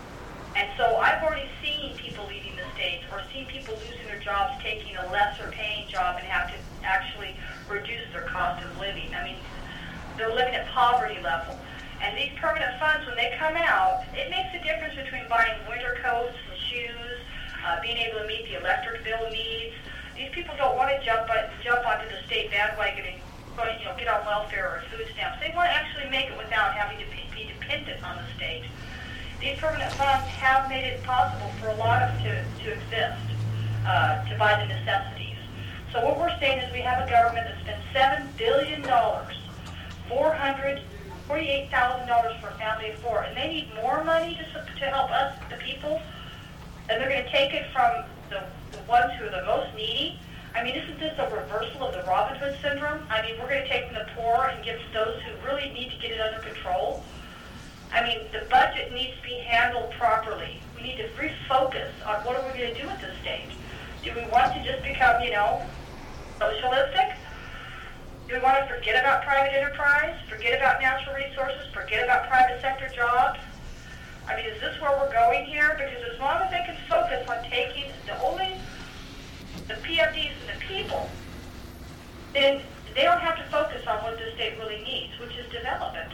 And so I've already seen people leaving the state or seen people losing their jobs, taking a lesser paying job and have to actually reduce their cost of living. I mean, they're living at poverty level. And these permanent funds, when they come out, it makes a difference between buying winter coats and shoes, uh, being able to meet the electric bill needs. These people don't want to jump on, jump onto the state bandwagon and you know, get on welfare or food stamps. They want to actually make it without having to be, be dependent on the state. These permanent funds have made it possible for a lot of them to, to exist, uh, to buy the necessities. So what we're saying is we have a government that spends seven billion dollars, four hundred forty-eight thousand dollars for a family of four, and they need more money to, to help us, the people, and they're going to take it from the, the ones who are the most needy. I mean, isn't this a reversal of the Robin Hood syndrome? I mean, we're going to take from the poor and give to those who really need to get it under control. I mean, the budget needs to be handled properly. We need to refocus on what are we going to do at this stage. Do we want to just become, you know, socialistic? Do we want to forget about private enterprise, forget about natural resources, forget about private sector jobs? I mean, is this where we're going here? Because as long as they can focus on taking the only, the P F Ds and the people, then they don't have to focus on what the state really needs, which is development.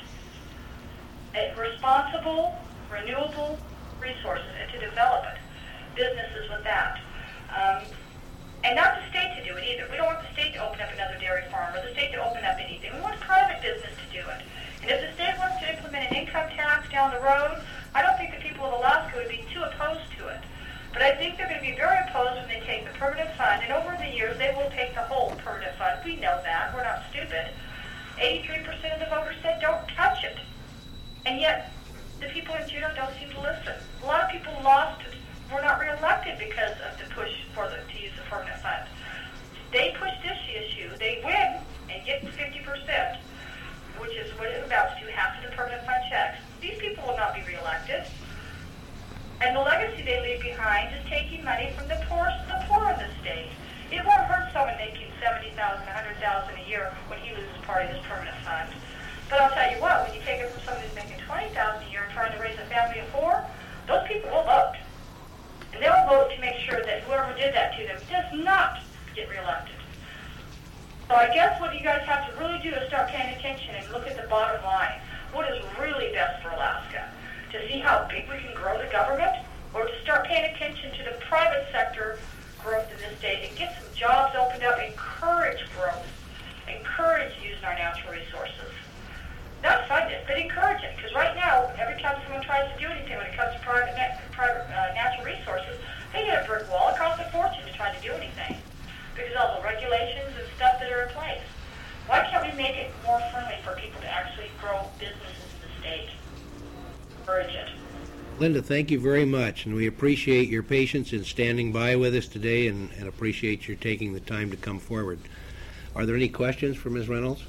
A responsible, renewable resources, and to develop it. Businesses with that. Um, and not the state to do it either. We don't want the state to open up another dairy farm or the state to open up anything. We want private business to do it. And if the state wants to implement an income tax down the road, I don't think the people of Alaska would be too opposed to it. But I think they're going to be very opposed when they take the permanent fund, and over the years they will take the whole permanent fund. We know that. We're not stupid. eighty-three percent of the voters said don't touch it. And yet, the people in Juneau don't seem to listen. A lot of people lost, were not reelected because of the push for the, to use the permanent fund. They push this issue. They win and get fifty percent, which is what it amounts to, half of the permanent fund checks. These people will not be reelected. And the legacy they leave behind is taking money from the poorest of the poor in the state. It won't hurt someone making seventy thousand dollars, one hundred thousand dollars a year when he loses part of his permanent fund. But I'll tell you what, when you take it from somebody who's making twenty thousand dollars a year and trying to raise a family of four, those people will vote. And they'll vote to make sure that whoever did that to them does not get reelected. So I guess what you guys have to really do is start paying attention and look at the bottom line. What is really best for Alaska? To see how big we can grow the government, or to start paying attention to the private sector growth in this state and get some jobs opened up, encourage growth, encourage using our natural resources. Not fund it, but encourage it. Because right now, every time someone tries to do anything when it comes to private, nat- private uh, natural resources, they get a brick wall. It costs a fortune to try to do anything because of all the regulations and stuff that are in place. Why can't we make it more friendly for people to actually grow businesses in the state? Encourage it. Linda, thank you very much, and we appreciate your patience in standing by with us today and, and appreciate your taking the time to come forward. Are there any questions for Miz Reynolds?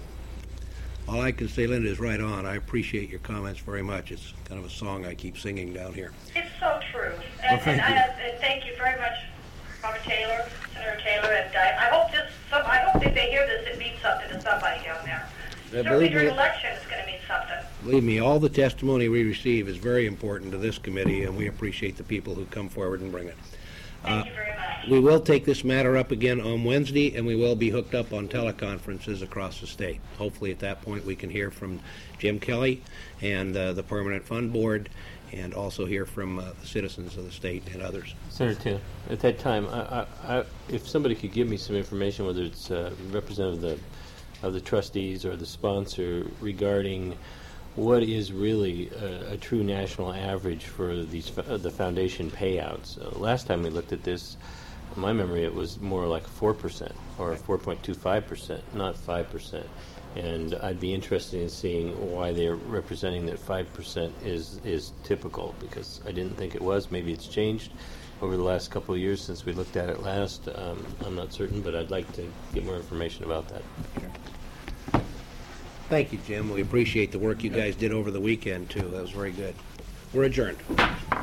All I can say, Linda, is right on. I appreciate your comments very much. It's kind of a song I keep singing down here. It's so true. And, Well, thank and, I, you. and thank you very much, Robert Taylor, Senator Taylor, and I, I hope this. Some, I hope that they hear this, it means something to somebody down there. Uh, Certainly believe during me- election, it's going to mean something. Believe me, all the testimony we receive is very important to this committee, and we appreciate the people who come forward and bring it. Thank Uh, you very much. We will take this matter up again on Wednesday, and we will be hooked up on teleconferences across the state. Hopefully, at that point, we can hear from Jim Kelly and uh, the Permanent Fund Board, and also hear from uh, the citizens of the state and others. Senator Taylor, at that time, I, I, I, if somebody could give me some information, whether it's uh, representative of the, of the trustees or the sponsor, regarding what is really a, a true national average for these uh, the foundation payouts. Uh, last time we looked at this, in my memory, it was more like four percent or four point two five percent, not five percent. And I'd be interested in seeing why they're representing that five percent is, is typical, because I didn't think it was. Maybe it's changed over the last couple of years since we looked at it last. Um, I'm not certain, but I'd like to get more information about that. Thank you, Jim. We appreciate the work you guys did over the weekend, too. That was very good. We're adjourned.